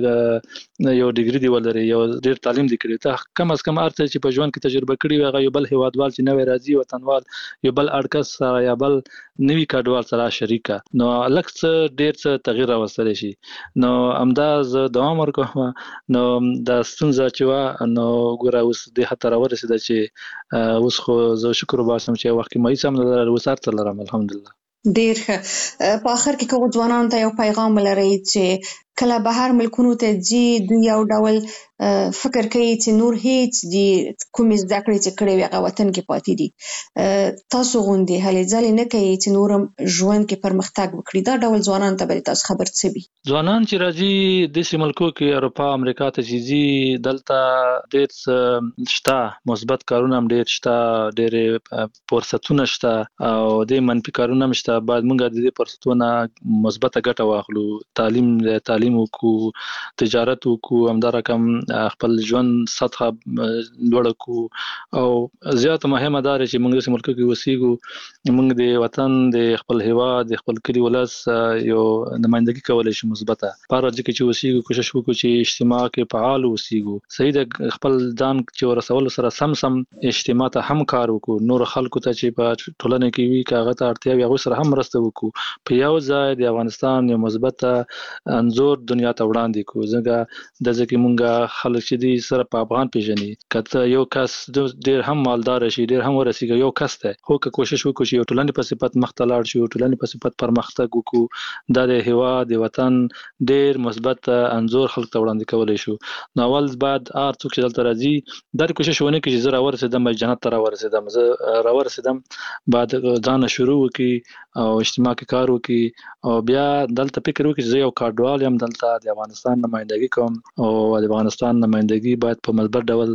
غټ یو ډیګري دی ولري یو ډیر تعلیم دی کړی ته کم از کم ارته چې په ژوند کې تجربه کړی وي هغه یو بل هیوادوال چې نوې راځي وطنوال یو بل اړکس سره یا بل نوې کډوال سره شریکه نو لکه څه ډیر څه تغییر راوستل شي نو امداز دوام ورکوم نو د ستونزه چې نو ګوره اوس د خطر ورسېده چې اوس خو زه شکر وباسم چې وخت کې مې سم نه لرل وسارت لرم الحمدلله ډیر ښه په اخر کې کوم ځوانان ته یو پیغام لري چې کله بهر ملکونو ته ځي دوی یو ډول فکر کوي چې نور هیڅ دي کومې زده کړې چې کړې وي هغه وطن کې پاتې دي تاسو غوندې هلې ځلې نه کوي چې نورم ژوند کې پرمختګ وکړي دا ډول ځوانان ته به تاسو خبر څه وي ځوانان چې راځي د سیمه ملکو کې اروپا امریکا ته ځي دلته ډېر شته مثبت کارونه هم ډېر شته ډېر فرصتونه شته او د منفي کارونه هم شته باید موږ د دې فرصتونو مثبت ګټه واخلو تعلیم تعلیم وکړو تجارت وکړو همدا رقم خپل ژوند سطح لوړ کو او زیات مهمه ده چې موږ د ملک کې وسیګو موږ د وطن د خپل هیواد د خپل کلی ولس یو نمائندګي کولای شو مثبته پر ځکه چې وسیګو کوشش وکړو چې اجتماع کې فعال وسیګو صحیح د خپل ځان چې ورسول سره سم سم اجتماع ته هم کار وکړو نور خلکو ته چې په ټولنه کې وی کاغه ته اړتیا وي هغه سره هم مرسته وکړو په یو ځای د افغانستان یو مثبت انزور دنیا ته وړاندې کو ځکه د ځکه مونږه خلک چې دي سره په افغان پیژني کته یو کس ډیر هم مالدار شي ډیر هم ورسیږي یو کس ته خو که کوشش وکړي چې یو ټولنې په صفت مختلط شي ټولنې په صفت پرمختګ وکړو د هیواد د وطن ډیر مثبت انزور خلک ته وړاندې کولای شو نو اول بعد ار څوک چې دلته راځي دا کوشش ونه کوي چې زه را ورسېدم جنت ته را ورسېدم زه را ورسېدم بعد ځان شروع وکړي او اجتماع کې کار وکړي او بیا دلته فکر وکړي چې یو کډوال یم دلته د افغانستان نمائندګي کوم او د افغانستان نمائندګي باید په مثبت ډول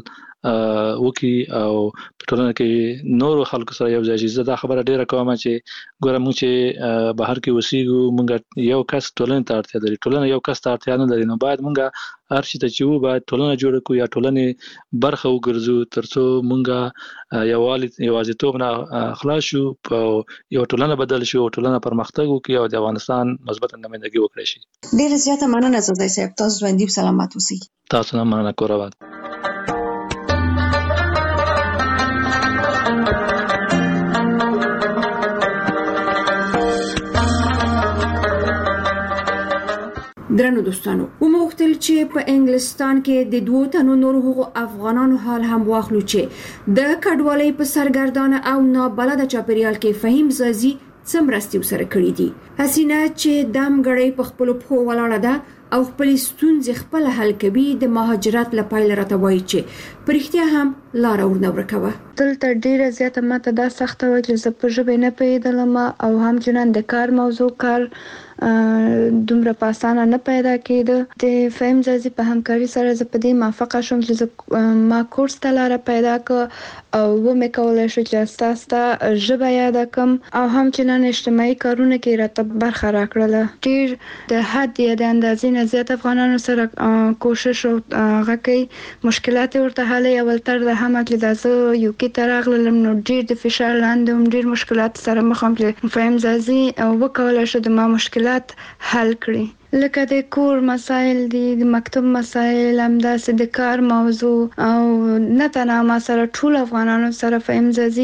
وکي او په ټولنه کې نور خلکو سره یو ځای شي دا خبره ډیره کوم چې ګوره موږ چې بهر کې وسیګو موږ یو کس ټولنه ته اړتیا لري ټولنه یو کس ته اړتیا نه لري نو باید موږ هر شي ته چې وو باید ټولنه جوړ کړو یا ټولنه برخه وګرځو ترڅو موږ یووالي یوازیتوب نه خلاص شو او یو ټولنه بدل شو ټولنه پرمختګ وکړي او د افغانستان مثبت نمائندګي وکړي شي ډیره زیاته مننه زړه صاحب تاسو باندې سلامات اوسئ تاسو نه مننه کوم درنو دوستانو وموختل چې په انګلستان کې د دوه تنو نور هغو افغانانو حال هم واخلو چې د کډوالۍ په سرګردانه او نابلده چاپیریال کې فهیم زازي څمرستي وسره کړی دي حسینه چې دم غړې په خپل په ولاړه ده او خپل ستونزې خپل حل کوي د مهاجرت لپاره راته وایي چې پرختیا هم لار ورنه ورکوه دلته ډیره زیاته ماته دا سخته و چې زه په ژبه نه پیدلم او هم جنان د کار موضوع کار دومره په اسانه نه پیدا کېده. د فهم ځازي په همکاري سره زه په دې موافقه شوم چې ما کورس ته لاره پیدا کړ او و مې کولای شو چې ستاسو ژبه یاد کړم او هم چې نن اجتماعي کارونه کې راته برخه راکړله. ډېر د حد یا د اندازې نه زیات افغانانو سره کوشش او هغه کوي مشکلات ورته حل اول تر د هم چې د زه یو کې ته راغلم نو ډېر د فشار لاندې هم ډېر مشکلات سره مخ هم چې فهم ځازي وکولای شو د ما مشکلات حل کړي. لکه د کور مسایل دي، د مکتب مسایل، همداسې د کار موضوع او نه تنها ما سره ټول افغانانو سره فهم ځازي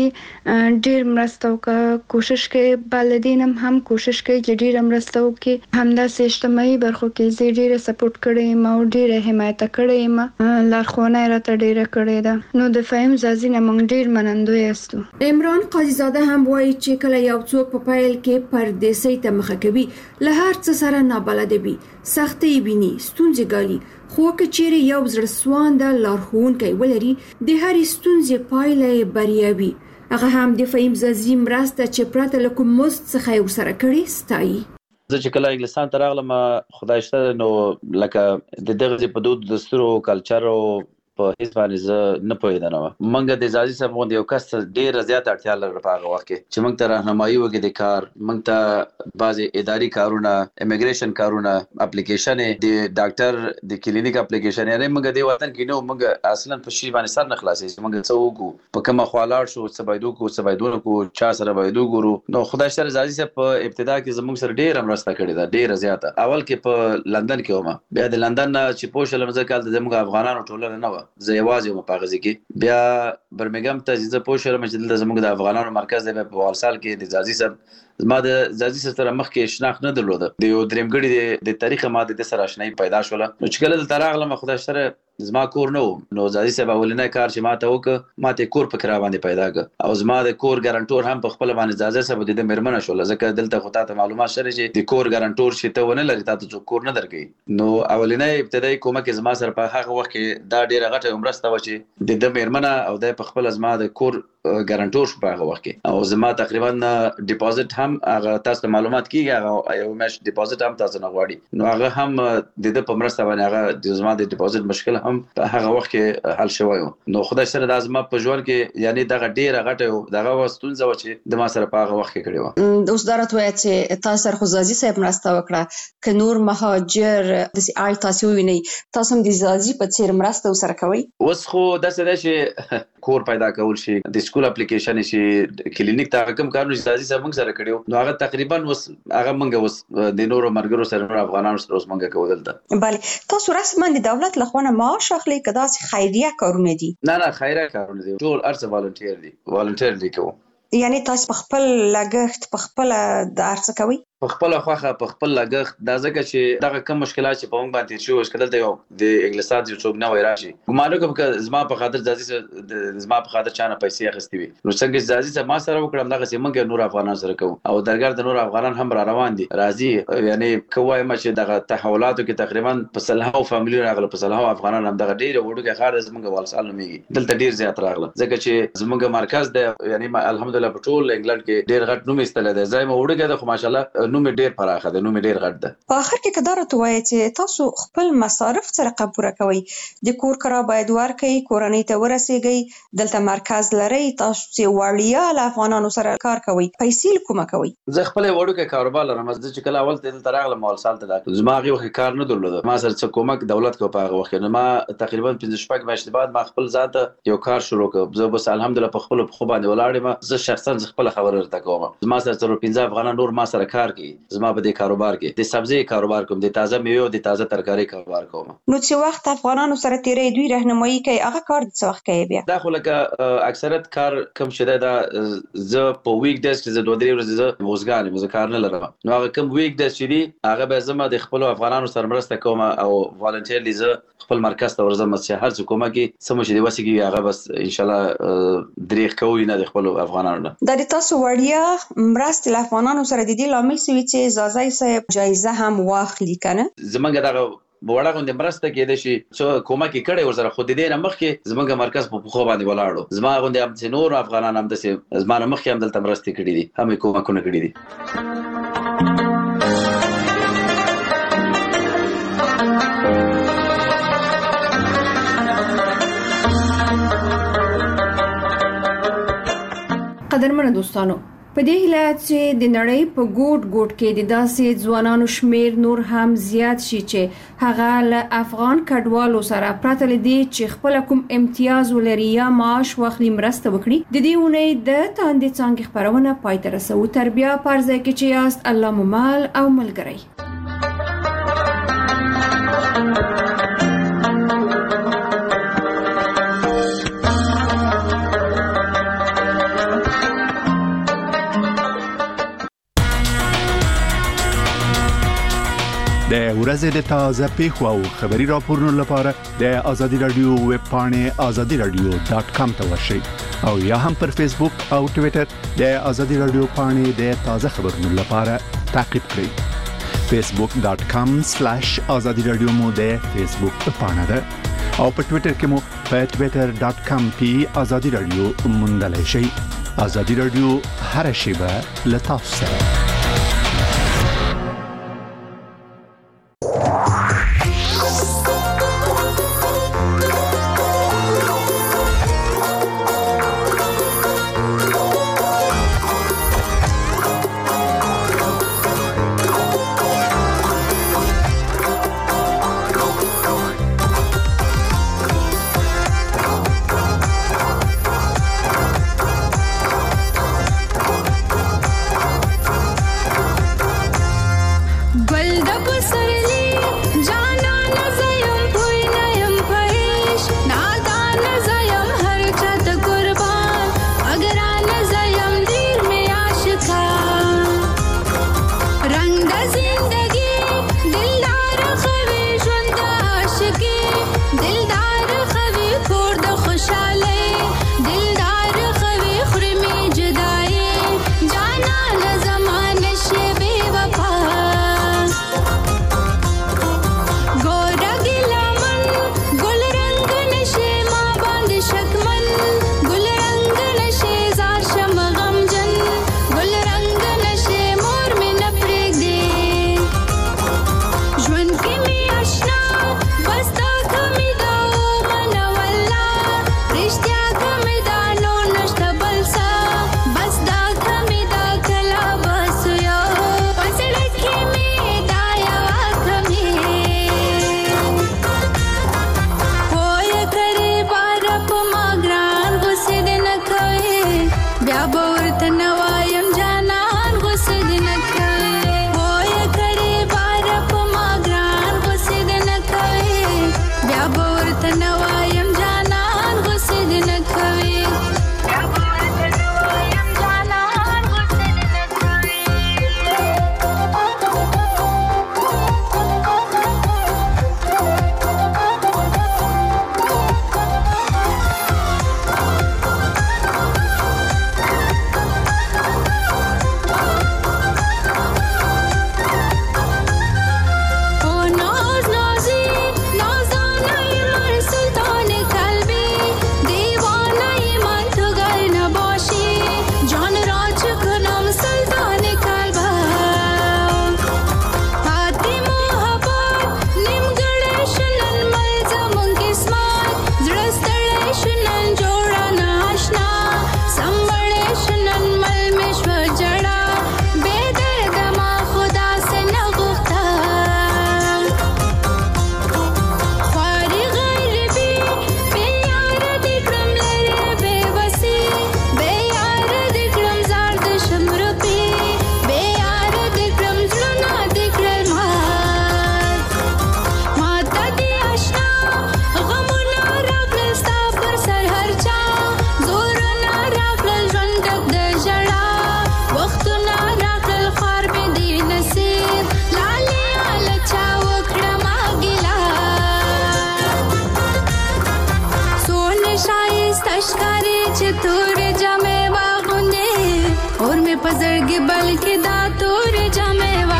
ډېر مرسته وکړه. کوشش کوي بالدین هم هم کوشش کوي چې ډېر مرسته وکړي. همداسې اجتماعي برخو کې زه ډېر سپورټ کړی ما او ډېر حمایت کړی ما لارښوونه راته ډېر کړې ده. نو د فهم ځازي نه موږ ډېر منندوی یاستو. عمران قاضي زاده هم وایي چې کله یو څوک په پیل کې پردیسۍ ته مخه کوي له هر څه سره نابلد وي، سختي ویني، ستونزې ګالي، خو که چیرې یو زړه سوانده لارښوونکی ولري د هرې ستونزې پایله بریا وي. هغه هم د فهم ځازي مرسته چې پرته له کوم مزد څخه یې ورسره کړې ستایي. زه چې کله انګلستان ته راغلم خدای شته نو لکه د دغه په دود دستور او کلچر او په هیڅ باندې زه نه پوهېدم. موږ د ځازي صاحب غوندې یو کس ته ډېره زیاته اړتیا لرله په هغه وخت کې چې موږ ته راهنمایي وکړي د کار. موږ ته بعضې اداري کارونه، امیګریشن کارونه، اپلیکیشنې، د ډاکټر د کلینیک اپلیکیشن، یعنې موږ دې وطن کې نه وو. موږ اصلا په شي باندې سر نه خلاصېږي چې موږ څه وکړو، په کومه خوا لاړ شو، څه باید وکړو، څه باید ونه کړو، چا سره باید وګورو. نو خدای شته ځازي صاحب په ابتدا کې زموږ سره ډېره مرسته کړې ده، ډېره زیاته. اول کې په لندن کې وم، بیا د لندن نه چې پوه شولم زه کال د زموږ افغانانو ټولنه نه وه، زه یوازې وم په غزي کې. بیا برمنګم ته چې زه پوه شوم چې دلته زموږ د افغانانو مرکز دی په والسال کې د ځازي صاحب. زما د ځازي صاحب سره مخکې شناخت نه درلوده، د یو درېمګړي د تاریخ ما د سره آشنایي پیدا شوله. نو چې کله دلته راغلم خدای شته زما کور نه و، نو ځازي صاحب اولنی کار چې ما ته وکړ ما ته کور په کرا باندې پیدا کړ او زما د کور ګارانټور هم په خپل باندې ځازي صاحب د میرمنه شوله. ځکه دلته خو ته معلومات شری چې د کور ګارانټور چې ته ونه لري تاسو کور نه درکې. نو اولنی ابتدایي کومک زما سره په هغه وخت کې دا ډیره غټه عمرسته و چې د د میرمنه او د په خپل زما د کور ګارانټور شو په هغه وخت کې. او زما تقریبا ډیپوزټ هم هغه تاسو معلومات کیږي، هغه یو مش ډیپوزټ هم تاسو نه غواړي. نو هغه هم د د په مرسته باندې هغه د زما د ډیپوزټ مشکل هم په هغه وخت کې حل شوی و. نو خدای سره د زما په ژوند کې یعنی دغه ډیره غټه دغه وستونزه و چې د ما سره په هغه وخت کې کړې و. اوس درته وایي چې تاسو سره خو ځازي صاحب مرسته وکړه، ک نور مهاجر د سی آی تاسو ویني تاسو هم د ځازي په څیر مرسته وسره کوي. اوس خو د څه چې کور پیدا کول شي، د سکول اپلیکیشن شي، کلینیک ته کوم کارونه چې ځازي صاحب موږ سره کړیو نو هغه تقریبا اوس هغه موږ اوس د نورو مرګرو سره نور افغانانو سره اوس موږ کوو دلته. بله تاسو رسما د دولت له خوا معاش اخلي که داسې خیریه کارونه دي؟ نه نه خیریه کارونه دي، ټول ارڅ والنټیر دي، والنټیر دي کوو. یعنی تاسو په خپل لګښت په خپل د ارڅ کوي؟ په خپل خوخه په خپل لګښت. دا ځکه چې دغه کم مشکلات چې په موږ باندې شو چې دلته یو د انګلیسان یو څوک نه وای راشي ګمانو کوم چې زما په خاطر ځازي د زما په خاطر چانه پیسې اخستې وي. نو څنګه ځازي چې ما سره وکړم دغه چې موږ نور افغانان سره کوو او درګر د نور افغانان هم را روان دي راځي. یعنی کوای ما چې دغه تحولاتو کې تقریبا په سلهاو فاميلي راغله، په سلهاو افغانان هم دغه ډیره وړوکه خار زموږ والسال نوميږي دلته ډیر زیات راغله ځکه چې زموږ مرکز د یعنی الحمدلله په ټول انګلند کې ډیر غټ نوم استل دی. زایم وړوکه د خو ماشالله نوم ډیر پراخه ده، نو مې ډیر غټ ده. په اخر کې کدارت وایي چې تاسو خپل مصارف سره پوره کوي، د کور کرا باید ورکړئ، کورنۍ ته ورسیږئ، دلته مرکز لري، تاسو چې وړیا له افغانانو سره کار کوي، پیسې کومه کوي؟ زه خپل وړوکی کاروبار لرم. زه چې کله اول ته دلته راغلم مالسال ته دا زما هغه وخت کار نه درلود، ما سره څه کومک دولت کو په هغه وخت نه. ما تقریبا پنځه شپږ میاشتې بعد ما خپل ذات یو کار شروع کړ. زه بس الحمدلله په خپل خو باندې ولاړم. زه شخصا خپل خبره ورته کوم. زما سره څلور پنځه افغانان نور ما سره کار کوي. زما په دې کاروبار کې د سبزی کاروبار کوم، د تازه میوه، د تازه ترکاری کاروبار کوم. نو چې وخت افغانانو سره تیرې دوی راهنمایي کوي، هغه کار د څه وخت کوي؟ بیا دا خو لکه اکثریت کار کم شته دا زه په ویک ډیز کې زه دوه درې ورځې زه وزګان مزه کار نه لرم. نو هغه کم ویک ډیز چې دی هغه به زما د خپل افغانانو سره مرسته کوم او والنټیرلی زه خپل مرکز ته ورځم چې هر څه کومه کې سم شي دی وسیږي هغه بس ان شاء الله دریغ کوي نه د خپل افغانانو. د تاسو وړیا مرسته له افغانانو سره د دې لامل سوي چې ځازي صاحب جایزه هم واخلي کنه؟ زمونږ دغه وړه غونډه مرسته کېده شي چې کومه کې کړي ورسره خو دې نه مخکې زمونږ مرکز په خو باندې ولاړو. زما غونډه هم چې نور افغانان هم د زما مخکې هم دلته مرسته کړې دي، هم کومه کونه کړې دي. قدرمن دوستانو په دې هیله چې د نړۍ په ګوټ ګوټ کې د داسې ځوانانو شمیر نور هم زیات شي چې هغه له افغان کډوالو سره پرته لدی چې خپل کوم امتیاز ولري یا معاش واخلي مرسته وکړي. د دې اونۍ د تاندې څنګه خبرونه پای ته رسو. تربیه پرځای کې چې یاست الله ممال او ملګری. د ورځې د تازه پیښو او خبري راپورونو لپاره د آزادي رادیو ویب پاڼې آزادي رادیو ډاٹ کام ته ورشئ او یا هم پر فیسبوک او ټوئیټر د آزادي رادیو پاڼې د تازه خبرونو لپاره تعقیب کړئ. فیسبوک ډاٹ کام سلیش آزادي رادیو مو د فیسبوک پاڼه ده او په ټوئیټر کې مو په ټوئیټر ډاٹ کام پی آزادي رادیو موندلای شئ. آزادي رادیو هر شیبه له تاسو سره. पजरगी बल्कि दातूर जमे